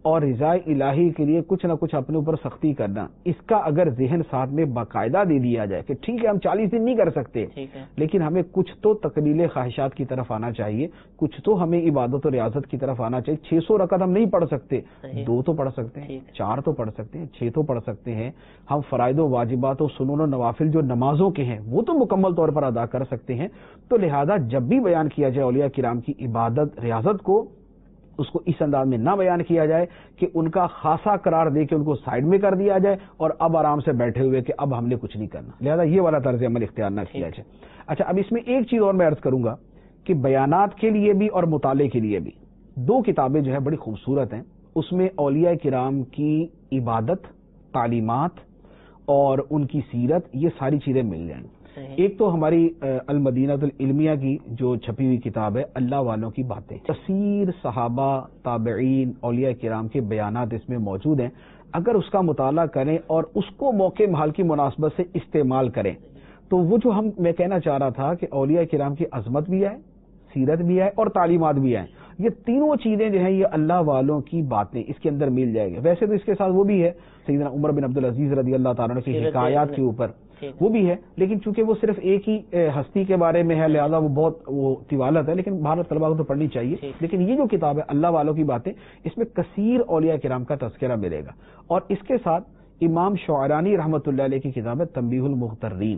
اور رضا الہی کے لیے کچھ نہ کچھ اپنے اوپر سختی کرنا، اس کا اگر ذہن ساتھ میں باقاعدہ دے دیا جائے کہ ٹھیک ہے ہم چالیس دن نہیں کر سکتے لیکن ہمیں کچھ تو تقلیل خواہشات کی طرف آنا چاہیے، کچھ تو ہمیں عبادت و ریاضت کی طرف آنا چاہیے۔ چھ سو رکعت ہم نہیں پڑھ سکتے، دو تو پڑھ سکتے ہیں، چار تو پڑھ سکتے ہیں، چھ تو پڑھ سکتے ہیں، ہم فرائض و واجبات و سنن و نوافل جو نمازوں کے ہیں وہ تو مکمل طور پر ادا کر سکتے ہیں۔ تو لہذا جب بھی بیان کیا جائے اولیاء کرام کی عبادت ریاضت کو، اس کو اس انداز میں نہ بیان کیا جائے کہ ان کا خاصا قرار دے کے ان کو سائڈ میں کر دیا جائے اور اب آرام سے بیٹھے ہوئے کہ اب ہم نے کچھ نہیں کرنا، لہذا یہ والا طرز عمل اختیار نہ کیا جائے۔ اچھا، اب اس میں ایک چیز اور میں عرض کروں گا کہ بیانات کے لیے بھی اور مطالعے کے لیے بھی دو کتابیں جو ہے بڑی خوبصورت ہیں، اس میں اولیاء کرام کی عبادت، تعلیمات اور ان کی سیرت، یہ ساری چیزیں مل جائیں گی۔ ایک تو ہماری المدینہ العلمیہ کی جو چھپی ہوئی کتاب ہے اللہ والوں کی باتیں، کثیر صحابہ، تابعین، اولیاء کرام کے بیانات اس میں موجود ہیں۔ اگر اس کا مطالعہ کریں اور اس کو موقع محل کی مناسبت سے استعمال کریں تو وہ جو ہم میں کہنا چاہ رہا تھا کہ اولیاء کرام کی عظمت بھی ہے، سیرت بھی ہے اور تعلیمات بھی ہیں، یہ تینوں چیزیں جو ہیں یہ اللہ والوں کی باتیں اس کے اندر مل جائے گی۔ ویسے تو اس کے ساتھ وہ بھی ہے سیدنا عمر بن عبدالعزیز رضی اللہ تعالیٰ عنہ کی حکایات کے اوپر وہ بھی ہے، لیکن چونکہ وہ صرف ایک ہی ہستی کے بارے میں ہے لہذا وہ بہت وہ طوالت ہے، لیکن بھارت طلباء کو تو پڑھنی چاہیے۔ لیکن یہ جو کتاب ہے اللہ والوں کی باتیں، اس میں کثیر اولیاء کرام کا تذکرہ ملے گا، اور اس کے ساتھ امام شعرانی رحمۃ اللہ علیہ کی کتاب ہے تنبیہ المغترین۔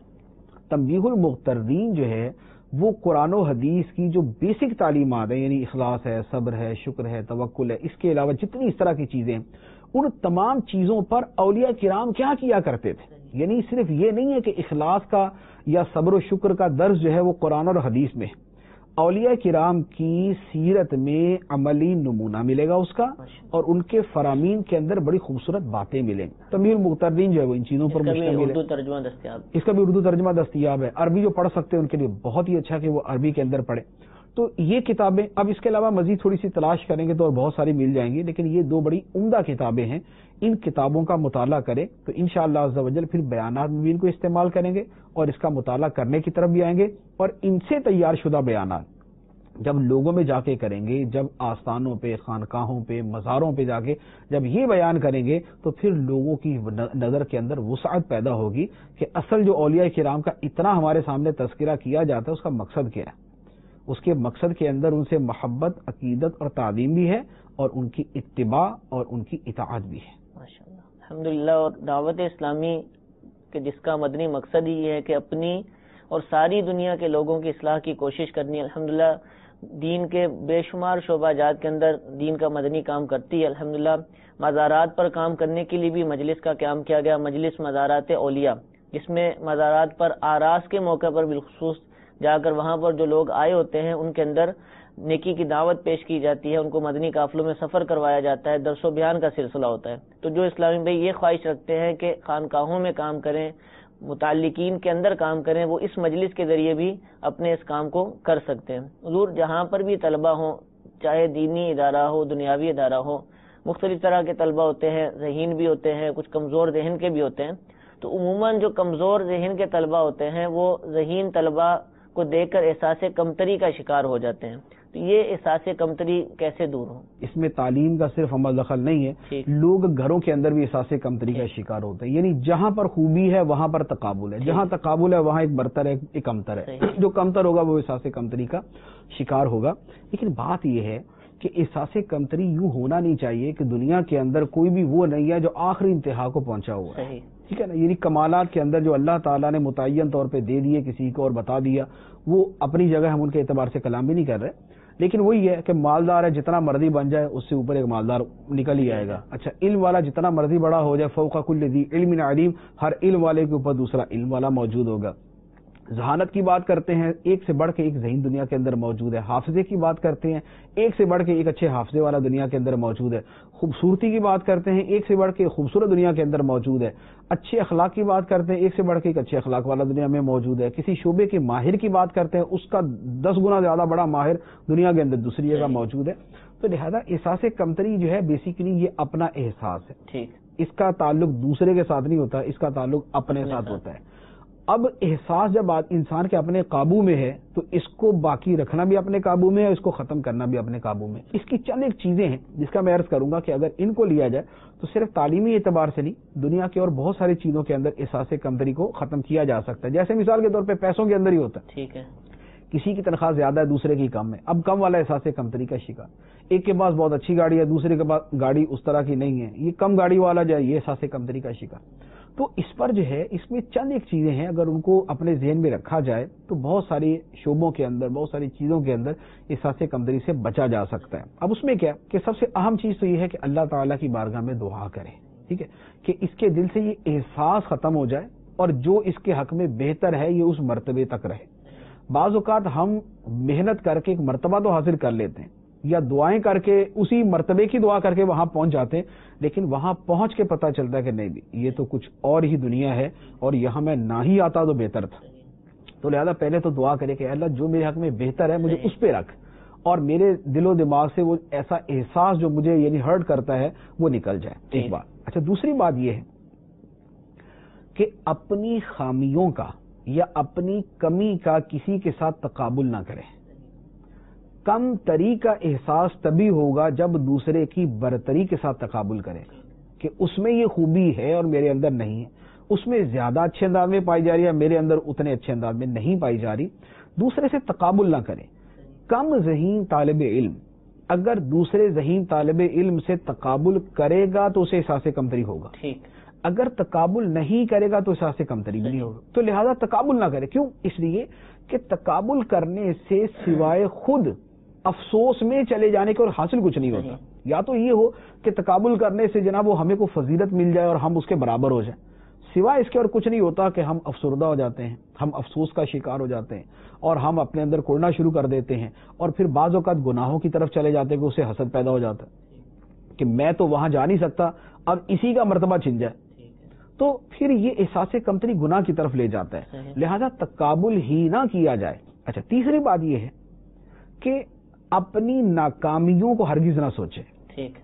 تنبیہ المغترین جو ہے وہ قرآن و حدیث کی جو بیسک تعلیمات ہیں، یعنی اخلاص ہے، صبر ہے، شکر ہے، توکل ہے، اس کے علاوہ جتنی اس طرح کی چیزیں ہیں، ان تمام چیزوں پر اولیاء کرام کیا کیا کرتے تھے۔ یعنی صرف یہ نہیں ہے کہ اخلاص کا یا صبر و شکر کا درس جو ہے وہ قرآن اور حدیث میں، اولیاء کرام کی سیرت میں عملی نمونہ ملے گا اس کا، اور ان کے فرامین کے اندر بڑی خوبصورت باتیں ملیں گی۔ تنبیہ المغترین جو ہے وہ ان چیزوں پر مشتمل ہے، اردو ترجمہ دستیاب، اس کا بھی اردو ترجمہ دستیاب ہے۔ عربی جو پڑھ سکتے ہیں ان کے لیے بہت ہی اچھا کہ وہ عربی کے اندر پڑھیں۔ تو یہ کتابیں، اب اس کے علاوہ مزید تھوڑی سی تلاش کریں گے تو اور بہت ساری مل جائیں گی، لیکن یہ دو بڑی عمدہ کتابیں ہیں، ان کتابوں کا مطالعہ کریں تو انشاءاللہ عز و جل پھر بیانات میں بھی ان کو استعمال کریں گے اور اس کا مطالعہ کرنے کی طرف بھی آئیں گے، اور ان سے تیار شدہ بیانات جب لوگوں میں جا کے کریں گے، جب آستانوں پہ، خانقاہوں پہ، مزاروں پہ جا کے جب یہ بیان کریں گے تو پھر لوگوں کی نظر کے اندر وسعت پیدا ہوگی کہ اصل جو اولیاء کرام کا اتنا ہمارے سامنے تذکرہ کیا جاتا ہے اس کا مقصد کیا ہے۔ اس کے مقصد کے اندر ان سے محبت، عقیدت اور تعظیم بھی ہے، اور ان کی اتباع اور ان کی اطاعت بھی ہے۔ ماشاءاللہ، الحمدللہ۔ اور دعوت اسلامی کہ جس کا مدنی مقصد ہی ہے کہ اپنی اور ساری دنیا کے لوگوں کی اصلاح کی کوشش کرنی، الحمدللہ دین کے بے شمار شعبہ جات کے اندر دین کا مدنی کام کرتی ہے۔ الحمدللہ مزارات پر کام کرنے کے لیے بھی مجلس کا قیام کیا گیا، مجلس مزارات اولیاء، جس میں مزارات پر آراس کے موقع پر بالخصوص جا کر وہاں پر جو لوگ آئے ہوتے ہیں ان کے اندر نیکی کی دعوت پیش کی جاتی ہے، ان کو مدنی قافلوں میں سفر کروایا جاتا ہے، درس و بیان کا سلسلہ ہوتا ہے۔ تو جو اسلامی بھائی یہ خواہش رکھتے ہیں کہ خانقاہوں میں کام کریں، متعلقین کے اندر کام کریں، وہ اس مجلس کے ذریعے بھی اپنے اس کام کو کر سکتے ہیں۔ حضور جہاں پر بھی طلبہ ہوں، چاہے دینی ادارہ ہو، دنیاوی ادارہ ہو، مختلف طرح کے طلبہ ہوتے ہیں، ذہین بھی ہوتے ہیں، کچھ کمزور ذہن کے بھی ہوتے ہیں، تو عموماً جو کمزور ذہن کے طلبہ ہوتے ہیں وہ ذہین طلبہ کو دیکھ کر احساس کمتری کا شکار ہو جاتے ہیں۔ تو یہ احساس کمتری کیسے دور ہو؟ اس میں تعلیم کا صرف عمل دخل نہیں ہے، لوگ گھروں کے اندر بھی احساس کمتری کا شکار ہوتے ہیں۔ یعنی جہاں پر خوبی ہے وہاں پر تقابل ہے، جہاں تقابل ہے وہاں ایک برتر ہے، ایک کمتر ہے، جو کمتر ہوگا وہ احساس کمتری کا شکار ہوگا۔ لیکن بات یہ ہے کہ احساس کمتری یوں ہونا نہیں چاہیے کہ دنیا کے اندر کوئی بھی وہ نہیں ہے جو آخری انتہا کو پہنچا ہوا ہے، ٹھیک ہے نا۔ یعنی کمالات کے اندر جو اللہ تعالیٰ نے متعین طور پہ دے دیے کسی کو اور بتا دیا، وہ اپنی جگہ ہم ان کے اعتبار سے کلام بھی نہیں کر رہے، لیکن وہی ہے کہ مالدار ہے جتنا مرضی بن جائے اس سے اوپر ایک مالدار نکل ہی آئے گا۔ اچھا، علم والا جتنا مرضی بڑا ہو جائے، فوق کل ذی علم علیم، ہر علم والے کے اوپر دوسرا علم والا موجود ہوگا۔ ذہانت کی بات کرتے ہیں، ایک سے بڑھ کے ایک ذہین دنیا کے اندر موجود ہے۔ حافظے کی بات کرتے ہیں، ایک سے بڑھ کے ایک اچھے حافظے والا دنیا کے اندر موجود ہے۔ خوبصورتی کی بات کرتے ہیں، ایک سے بڑھ کے خوبصورت دنیا کے اندر موجود ہے۔ اچھے اخلاق کی بات کرتے ہیں، ایک سے بڑھ کے ایک اچھے اخلاق والا دنیا میں موجود ہے۔ کسی شعبے کے ماہر کی بات کرتے ہیں، اس کا دس گنا زیادہ بڑا ماہر دنیا کے اندر دوسری جگہ موجود ہے۔ تو لہذا احساس کمتری جو ہے بیسیکلی یہ اپنا احساس ہے، اس کا تعلق دوسرے کے ساتھ نہیں ہوتا، اس کا تعلق اپنے ساتھ ہوتا ہے۔ اب احساس جب انسان کے اپنے قابو میں ہے تو اس کو باقی رکھنا بھی اپنے قابو میں ہے، اس کو ختم کرنا بھی اپنے قابو میں۔ اس کی چند ایک چیزیں ہیں جس کا میں عرض کروں گا کہ اگر ان کو لیا جائے تو صرف تعلیمی اعتبار سے نہیں، دنیا کے اور بہت ساری چیزوں کے اندر احساس کمتری کو ختم کیا جا سکتا ہے۔ جیسے مثال کے طور پہ پیسوں کے اندر ہی ہوتا ہے، ٹھیک ہے، کسی کی تنخواہ زیادہ ہے، دوسرے کی کم ہے، اب کم والا احساس کمتری کا شکار، ایک کے پاس بہت اچھی گاڑی ہے، دوسرے کے پاس گاڑی اس طرح کی نہیں ہے، یہ کم گاڑی والا جو ہے یہ احساس کمتری کا شکار۔ تو اس پر جو ہے اس میں چند ایک چیزیں ہیں، اگر ان کو اپنے ذہن میں رکھا جائے تو بہت ساری شعبوں کے اندر، بہت ساری چیزوں کے اندر احساس کمتری سے بچا جا سکتا ہے۔ اب اس میں کیا کہ سب سے اہم چیز تو یہ ہے کہ اللہ تعالیٰ کی بارگاہ میں دعا کرے، ٹھیک ہے، کہ اس کے دل سے یہ احساس ختم ہو جائے اور جو اس کے حق میں بہتر ہے یہ اس مرتبے تک رہے۔ بعض اوقات ہم محنت کر کے ایک مرتبہ تو حاصل کر لیتے ہیں یا دعائیں کر کے اسی مرتبے کی دعا کر کے وہاں پہنچ جاتے ہیں، لیکن وہاں پہنچ کے پتہ چلتا ہے کہ نہیں بھی یہ تو کچھ اور ہی دنیا ہے اور یہاں میں نہ ہی آتا تو بہتر تھا۔ تو لہذا پہلے تو دعا کرے کہ اللہ جو میرے حق میں بہتر ہے مجھے اس پہ رکھ، اور میرے دل و دماغ سے وہ ایسا احساس جو مجھے یعنی ہرٹ کرتا ہے وہ نکل جائے، ایک بات۔ اچھا، دوسری بات یہ ہے کہ اپنی خامیوں کا یا اپنی کمی کا کسی کے ساتھ تقابل نہ کرے۔ کم تری کا احساس تبھی ہوگا جب دوسرے کی برتری کے ساتھ تقابل کرے کہ اس میں یہ خوبی ہے اور میرے اندر نہیں ہے، اس میں زیادہ اچھے انداز میں پائی جا رہی ہے، میرے اندر اتنے اچھے انداز میں نہیں پائی جا رہی، دوسرے سے تقابل نہ کرے۔ کم ذہین طالب علم اگر دوسرے ذہین طالب علم سے تقابل کرے گا تو اسے احساس کمتری ہوگا، اگر تقابل نہیں کرے گا تو احساس کمتری بھی نہیں ہوگا۔ تو لہذا تقابل نہ کرے، کیوں؟ اس لیے کہ تقابل کرنے سے سوائے خود افسوس میں چلے جانے کے اور حاصل کچھ نہیں ہوتا۔ یا تو یہ ہو کہ تقابل کرنے سے جناب وہ ہمیں کو فضیلت مل جائے اور ہم اس کے برابر ہو جائیں، سوائے اس کے اور کچھ نہیں ہوتا کہ ہم افسردہ ہو جاتے ہیں، ہم افسوس کا شکار ہو جاتے ہیں اور ہم اپنے اندر کوڑنا شروع کر دیتے ہیں، اور پھر بعض اوقات گناہوں کی طرف چلے جاتے ہیں کہ اسے حسد پیدا ہو جاتا ہے کہ میں تو وہاں جا نہیں سکتا، اب اسی کا مرتبہ چھن جائے، تو پھر یہ احساس کمتری گناہ کی طرف لے جاتا ہے۔ لہذا تقابل ہی نہ کیا جائے۔ اچھا، تیسری بات یہ ہے کہ اپنی ناکامیوں کو ہرگز نہ سوچے۔ ٹھیک،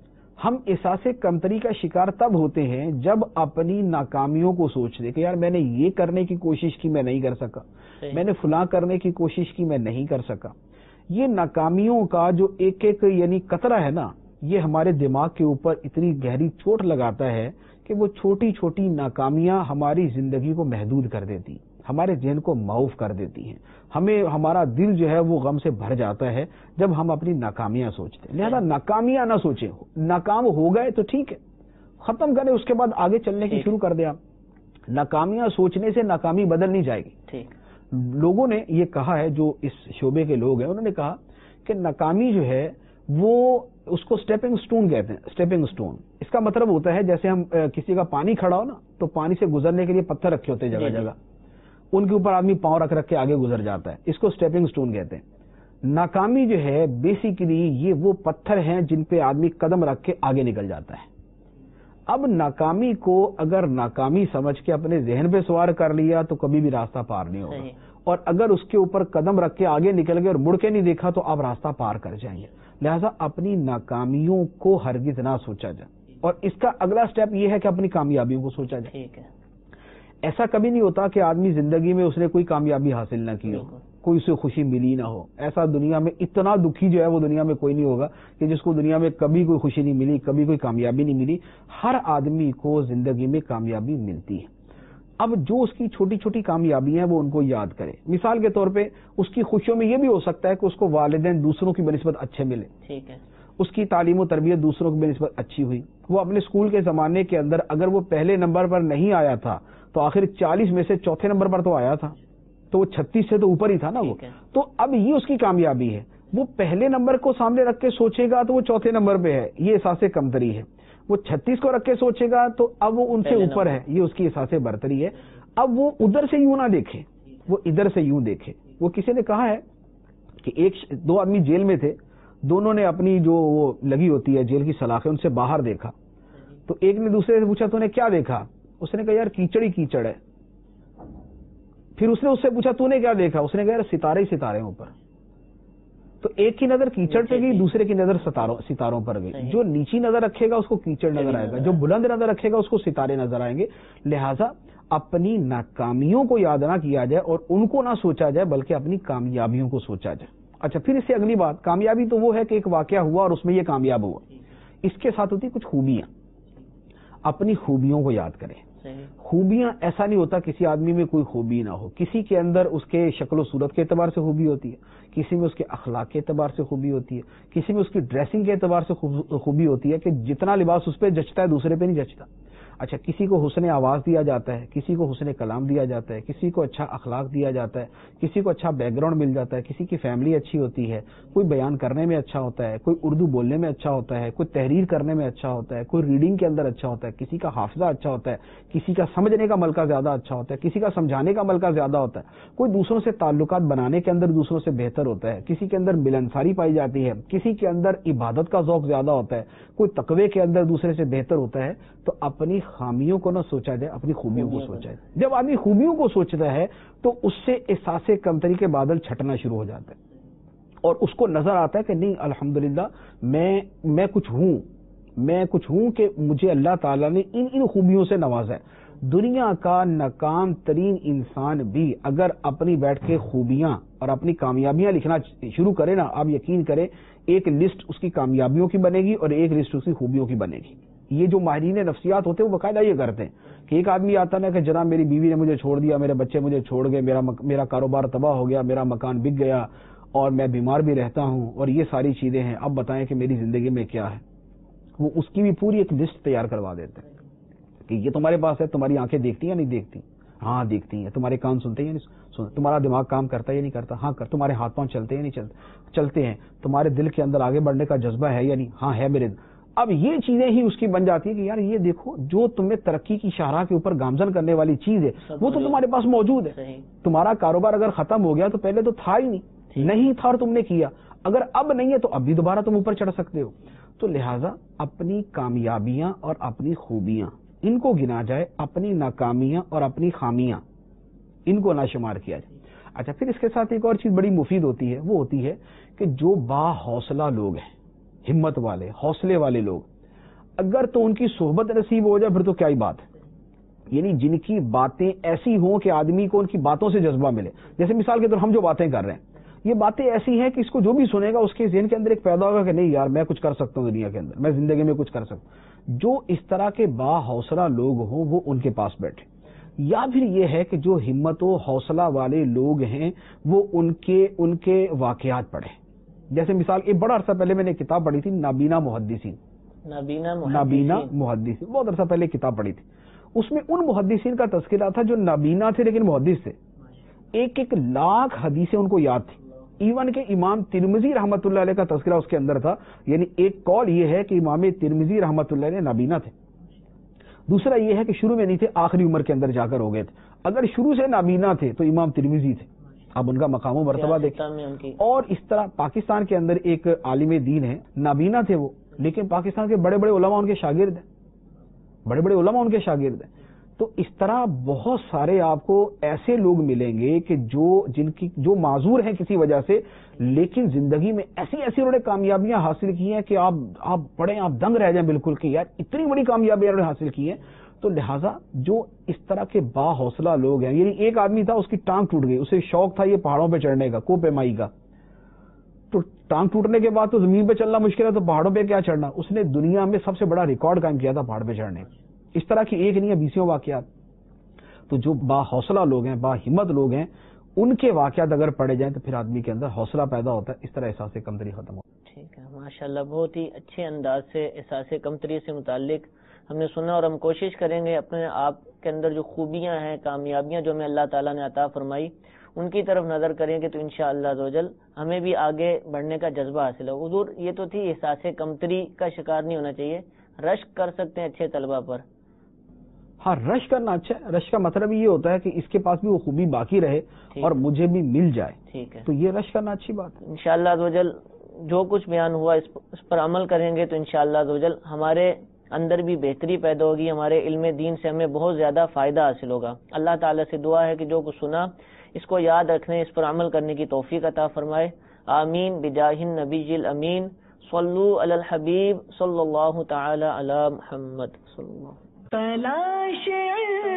ہم احساس کمتری کا شکار تب ہوتے ہیں جب اپنی ناکامیوں کو سوچتے کہ یار میں نے یہ کرنے کی کوشش کی میں نہیں کر سکا، میں نے فلاں کرنے کی کوشش کی میں نہیں کر سکا۔ یہ ناکامیوں کا جو ایک ایک یعنی قطرہ ہے نا، یہ ہمارے دماغ کے اوپر اتنی گہری چوٹ لگاتا ہے کہ وہ چھوٹی چھوٹی ناکامیاں ہماری زندگی کو محدود کر دیتی ہیں، ہمارے ذہن کو معاف کر دیتی ہیں، ہمیں ہمارا دل جو ہے وہ غم سے بھر جاتا ہے جب ہم اپنی ناکامیاں سوچتے ہیں۔ لہذا ناکامیاں نہ سوچیں، ناکام ہو گئے تو ٹھیک ہے، ختم کریں، اس کے بعد آگے چلنے کی شروع کر دیں۔ آپ ناکامیاں سوچنے سے ناکامی بدل نہیں جائے گی۔ لوگوں نے یہ کہا ہے، جو اس شعبے کے لوگ ہیں انہوں نے کہا کہ ناکامی جو ہے وہ اس کو سٹیپنگ سٹون کہتے ہیں۔ سٹیپنگ سٹون اس کا مطلب ہوتا ہے جیسے ہم کسی کا پانی کھڑا ہو نا تو پانی سے گزرنے کے لیے پتھر رکھے ہوتے ہیں جگہ جگہ، ان کے اوپر آدمی پاؤں رکھ رکھ کے آگے گزر جاتا ہے، اس کو سٹیپنگ سٹون کہتے ہیں۔ ناکامی جو ہے بیسیکلی یہ وہ پتھر ہیں جن پہ آدمی قدم رکھ کے آگے نکل جاتا ہے۔ اب ناکامی کو اگر ناکامی سمجھ کے اپنے ذہن پہ سوار کر لیا تو کبھی بھی راستہ پار نہیں ہوگا، اور اگر اس کے اوپر قدم رکھ کے آگے نکل گئے اور مڑ کے نہیں دیکھا تو آپ راستہ پار کر جائیں گے۔ لہذا اپنی ناکامیوں کو ہرگز نہ سوچا جائے، اور اس کا اگلا سٹیپ یہ ہے کہ اپنی کامیابیوں کو سوچا جائے۔ ایسا کبھی نہیں ہوتا کہ آدمی زندگی میں اس نے کوئی کامیابی حاصل نہ کی ہو، کوئی اسے خوشی ملی نہ ہو۔ ایسا دنیا میں اتنا دکھی جو ہے وہ دنیا میں کوئی نہیں ہوگا کہ جس کو دنیا میں کبھی کوئی خوشی نہیں ملی، کبھی کوئی کامیابی نہیں ملی۔ ہر آدمی کو زندگی میں کامیابی ملتی ہے۔ اب جو اس کی چھوٹی چھوٹی کامیابیاں ہیں وہ ان کو یاد کرے۔ مثال کے طور پہ اس کی خوشیوں میں یہ بھی ہو سکتا ہے کہ اس کو والدین دوسروں کی بنسبت اچھے ملے، ٹھیک ہے، اس کی تعلیم و تربیت دوسروں کی بنسبت اچھی ہوئی، وہ اپنے اسکول کے زمانے کے اندر اگر وہ پہلے نمبر پر نہیں آیا تھا تو آخر چالیس میں سے چوتھے نمبر پر تو آیا تھا، تو وہ چھتیس سے تو اوپر ہی تھا نا وہ، تو اب یہ اس کی کامیابی ہے۔ وہ پہلے نمبر کو سامنے رکھ کے سوچے گا تو وہ چوتھے نمبر پہ ہے، یہ احساس کمتری ہے۔ وہ چھتیس کو رکھ کے سوچے گا تو اب وہ ان سے اوپر ہے، یہ اس کی احساس برتری ہے۔ اب وہ ادھر سے یوں نہ دیکھے، وہ ادھر سے یوں دیکھے۔ وہ کسی نے کہا ہے کہ ایک دو آدمی جیل میں تھے، دونوں نے اپنی جو وہ لگی ہوتی ہے جیل کی سلاخیں ان سے باہر دیکھا، تو ایک نے دوسرے سے پوچھا تو نے کیا دیکھا؟ اس نے کہا یار کیچڑ ہی کیچڑ ہے۔ پھر اس نے اس سے پوچھا تو نے کیا دیکھا؟ اس نے کہا یار ستارے ہی ستارے اوپر۔ تو ایک کی نظر کیچڑ پہ گئی، دوسرے کی نظر ستاروں پر گئی۔ جو نیچی نظر رکھے گا اس کو کیچڑ نظر آئے گا، جو بلند نظر رکھے گا اس کو ستارے نظر آئیں گے۔ لہٰذا اپنی ناکامیوں کو یاد نہ کیا جائے اور ان کو نہ سوچا جائے بلکہ اپنی کامیابیوں کو سوچا جائے. اچھا پھر اس سے اگلی بات, کامیابی تو وہ ہے کہ ایک واقعہ ہوا اور اس میں یہ کامیاب ہوا, اس کے ساتھ ہوتی کچھ خوبیاں. اپنی خوبیوں کو یاد کریں. خوبیاں ایسا نہیں ہوتا کسی آدمی میں کوئی خوبی نہ ہو, کسی کے اندر اس کے شکل و صورت کے اعتبار سے خوبی ہوتی ہے, کسی میں اس کے اخلاق کے اعتبار سے خوبی ہوتی ہے, کسی میں اس کی ڈریسنگ کے اعتبار سے خوبی ہوتی ہے کہ جتنا لباس اس پہ جچتا ہے دوسرے پہ نہیں جچتا. اچھا کسی کو حسن آواز دیا جاتا ہے, کسی کو حسن کلام دیا جاتا ہے, کسی کو اچھا اخلاق دیا جاتا ہے, کسی کو اچھا بیک گراؤنڈ مل جاتا ہے, کسی کی فیملی اچھی ہوتی ہے, کوئی بیان کرنے میں اچھا ہوتا ہے, کوئی اردو بولنے میں اچھا ہوتا ہے, کوئی تحریر کرنے میں اچھا ہوتا ہے, کوئی ریڈنگ کے اندر اچھا ہوتا ہے, کسی کا حافظہ اچھا ہوتا ہے, کسی کا سمجھنے کا ملکہ زیادہ اچھا ہوتا ہے, کسی کا سمجھانے کا ملکہ زیادہ ہوتا ہے, کوئی دوسروں سے تعلقات بنانے کے اندر دوسروں سے بہتر ہوتا ہے, کسی کے اندر ملنساری پائی جاتی ہے, کسی کے اندر عبادت کا ذوق زیادہ ہوتا ہے, کوئی تقوی کے اندر دوسرے سے بہتر ہوتا ہے. تو اپنی خامیوں کو نہ سوچا جائے, اپنی خوبیوں کو سوچا جائے. جب آدمی خوبیوں کو سوچتا ہے تو اس سے احساس کمتری کے بادل چھٹنا شروع ہو جاتا ہے اور اس کو نظر آتا ہے کہ نہیں الحمدللہ میں میں کچھ ہوں میں کچھ ہوں کہ مجھے اللہ تعالیٰ نے ان ان خوبیوں سے نوازا ہے. دنیا کا ناکام ترین انسان بھی اگر اپنی بیٹھ کے خوبیاں اور اپنی کامیابیاں لکھنا شروع کرے نا, آپ یقین کریں ایک لسٹ اس کی کامیابیوں کی بنے گی اور ایک لسٹ اس کی خوبیوں کی بنے گی. یہ جو ماہرین نفسیات ہوتے ہیں وہ باقاعدہ یہ کرتے ہیں کہ ایک آدمی آتا نا کہ جناب میری بیوی نے مجھے چھوڑ دیا, میرے بچے مجھے چھوڑ گئے, میرا مک... میرا کاروبار تباہ ہو گیا, میرا مکان بک گیا اور میں بیمار بھی رہتا ہوں اور یہ ساری چیزیں ہیں, اب بتائیں کہ میری زندگی میں کیا ہے. وہ اس کی بھی پوری ایک لسٹ تیار کروا دیتے ہیں کہ یہ تمہارے پاس ہے, تمہاری آنکھیں دیکھتی ہیں یا نہیں دیکھتی؟ ہاں دیکھتی ہیں. تمہارے کان سنتے ہیں یا نہیں سنتے؟ تمہارا دماغ کام کرتا ہے یا نہیں کرتا؟ ہاں کر. تمہارے ہاتھ پاؤں چلتے ہیں یا نہیں چلتے؟ چلتے ہیں. تمہارے دل کے اندر آگے بڑھنے کا جذبہ ہے یا نہیں؟ ہاں ہے میرے. اب یہ چیزیں ہی اس کی بن جاتی ہے کہ یار یہ دیکھو جو تمہیں ترقی کی شاہراہ کے اوپر گامزن کرنے والی چیز ہے وہ تو تمہارے پاس موجود ہے. تمہارا کاروبار اگر ختم ہو گیا تو پہلے تو تھا ہی نہیں, نہیں تھا اور تم نے کیا, اگر اب نہیں ہے تو اب بھی دوبارہ تم اوپر چڑھ سکتے ہو. تو لہٰذا اپنی کامیابیاں اور اپنی خوبیاں ان کو گنا جائے, اپنی ناکامیاں اور اپنی خامیاں ان کو نہ شمار کیا جائے. اچھا پھر اس کے ساتھ ایک اور چیز بڑی مفید ہوتی ہے, وہ ہوتی ہے کہ جو با حوصلہ لوگ ہیں, ہمت والے, حوصلے والے لوگ, اگر تو ان کی صحبت نصیب ہو جائے پھر تو کیا ہی بات ہے. یعنی جن کی باتیں ایسی ہوں کہ آدمی کو ان کی باتوں سے جذبہ ملے. جیسے مثال کے طور ہم جو باتیں کر رہے ہیں یہ باتیں ایسی ہیں کہ اس کو جو بھی سنے گا اس کے ذہن کے اندر ایک پیدا ہوگا کہ نہیں یار میں کچھ کر سکتا ہوں دنیا کے اندر, میں زندگی میں کچھ کر سکتا ہوں. جو اس طرح کے با حوصلہ لوگ ہوں وہ ان کے پاس بیٹھے. یا پھر یہ ہے کہ جو ہمت و حوصلہ والے لوگ ہیں وہ ان کے ان کے واقعات پڑھیں. جیسے مثال ایک بڑا عرصہ پہلے میں نے کتاب پڑھی تھی نابینا محدثین, نابینا محدثین, بہت عرصہ پہلے کتاب پڑھی تھی. اس میں ان محدثین کا تذکرہ تھا جو نابینا تھے لیکن محدث تھے. ایک ایک لاکھ حدیثیں ان کو یاد تھی. ایون کہ امام ترمذی رحمۃ اللہ علیہ کا تذکرہ اس کے اندر تھا. یعنی ایک قول یہ ہے کہ امام ترمذی رحمۃ اللہ علیہ نابینا تھے, دوسرا یہ ہے کہ شروع میں نہیں تھے, آخری عمر کے اندر جا کر ہو گئے تھے. اگر شروع سے نابینا تھے تو امام ترمذی تھے. اب ان کا مقام و مرتبہ دیکھیں. اور اس طرح پاکستان کے اندر ایک عالم دین ہے, نابینا تھے وہ لیکن پاکستان کے بڑے بڑے علماء ان کے شاگرد ہیں, بڑے بڑے علماء ان کے شاگرد ہیں. تو اس طرح بہت سارے آپ کو ایسے لوگ ملیں گے کہ جو جن کی جو معذور ہیں کسی وجہ سے, لیکن زندگی میں ایسی ایسی انہوں نے کامیابیاں حاصل کی ہیں کہ آپ آپ پڑھیں آپ دنگ رہ جائیں بالکل کہ یار اتنی بڑی کامیابیاں انہوں نے حاصل کی ہیں. تو لہٰذا جو اس طرح کے با حوصلہ لوگ ہیں, یعنی ایک آدمی تھا اس کی ٹانگ ٹوٹ گئی, اسے شوق تھا یہ پہاڑوں پہ چڑھنے کا, کو پیمائی کا, تو ٹانگ ٹوٹنے کے بعد تو زمین پہ چلنا مشکل ہے تو پہاڑوں پہ کیا چڑھنا. اس نے دنیا میں سب سے بڑا ریکارڈ قائم کیا تھا پہاڑ پہ چڑھنے. اس طرح کی ایک نہیں ہے بیسوں واقعات. تو جو با حوصلہ لوگ ہیں, با ہمت لوگ ہیں, ان کے واقعات اگر پڑھے جائیں تو پھر آدمی کے اندر حوصلہ پیدا ہوتا ہے, اس طرح احساس کمتری ختم ہوتا ہے. ٹھیک ہے, ماشاءاللہ بہت ہی اچھے انداز سے احساس کمتری سے متعلق ہم نے سنا, اور ہم کوشش کریں گے اپنے آپ کے اندر جو خوبیاں ہیں, کامیابیاں جو ہمیں اللہ تعالیٰ نے عطا فرمائی ان کی طرف نظر کریں گے تو انشاءاللہ عزوجل ہمیں بھی آگے بڑھنے کا جذبہ حاصل ہو. حضور یہ تو تھی احساس کمتری کا شکار نہیں ہونا چاہیے, رشک کر سکتے ہیں اچھے طلبہ پر. ہاں رش کرنا اچھا ہے, رش کا مطلب یہ ہوتا ہے کہ اس کے پاس بھی وہ خوبی باقی رہے اور مجھے بھی مل جائے. ٹھیک ہے, تو یہ رش کرنا اچھی بات ہے. انشاءاللہ عزوجل جو کچھ بیان ہوا اس پر عمل کریں گے تو انشاءاللہ عزوجل ہمارے اندر بھی بہتری پیدا ہوگی, ہمارے علم دین سے ہمیں بہت زیادہ فائدہ حاصل ہوگا. اللہ تعالیٰ سے دعا ہے کہ جو کچھ سنا اس کو یاد رکھنے, اس پر عمل کرنے کی توفیق عطا فرمائے. آمین بجاہ النبی الامین. صلو علی الحبیب صلی اللہ تعالی علی محمد صلی اللہ. تلاش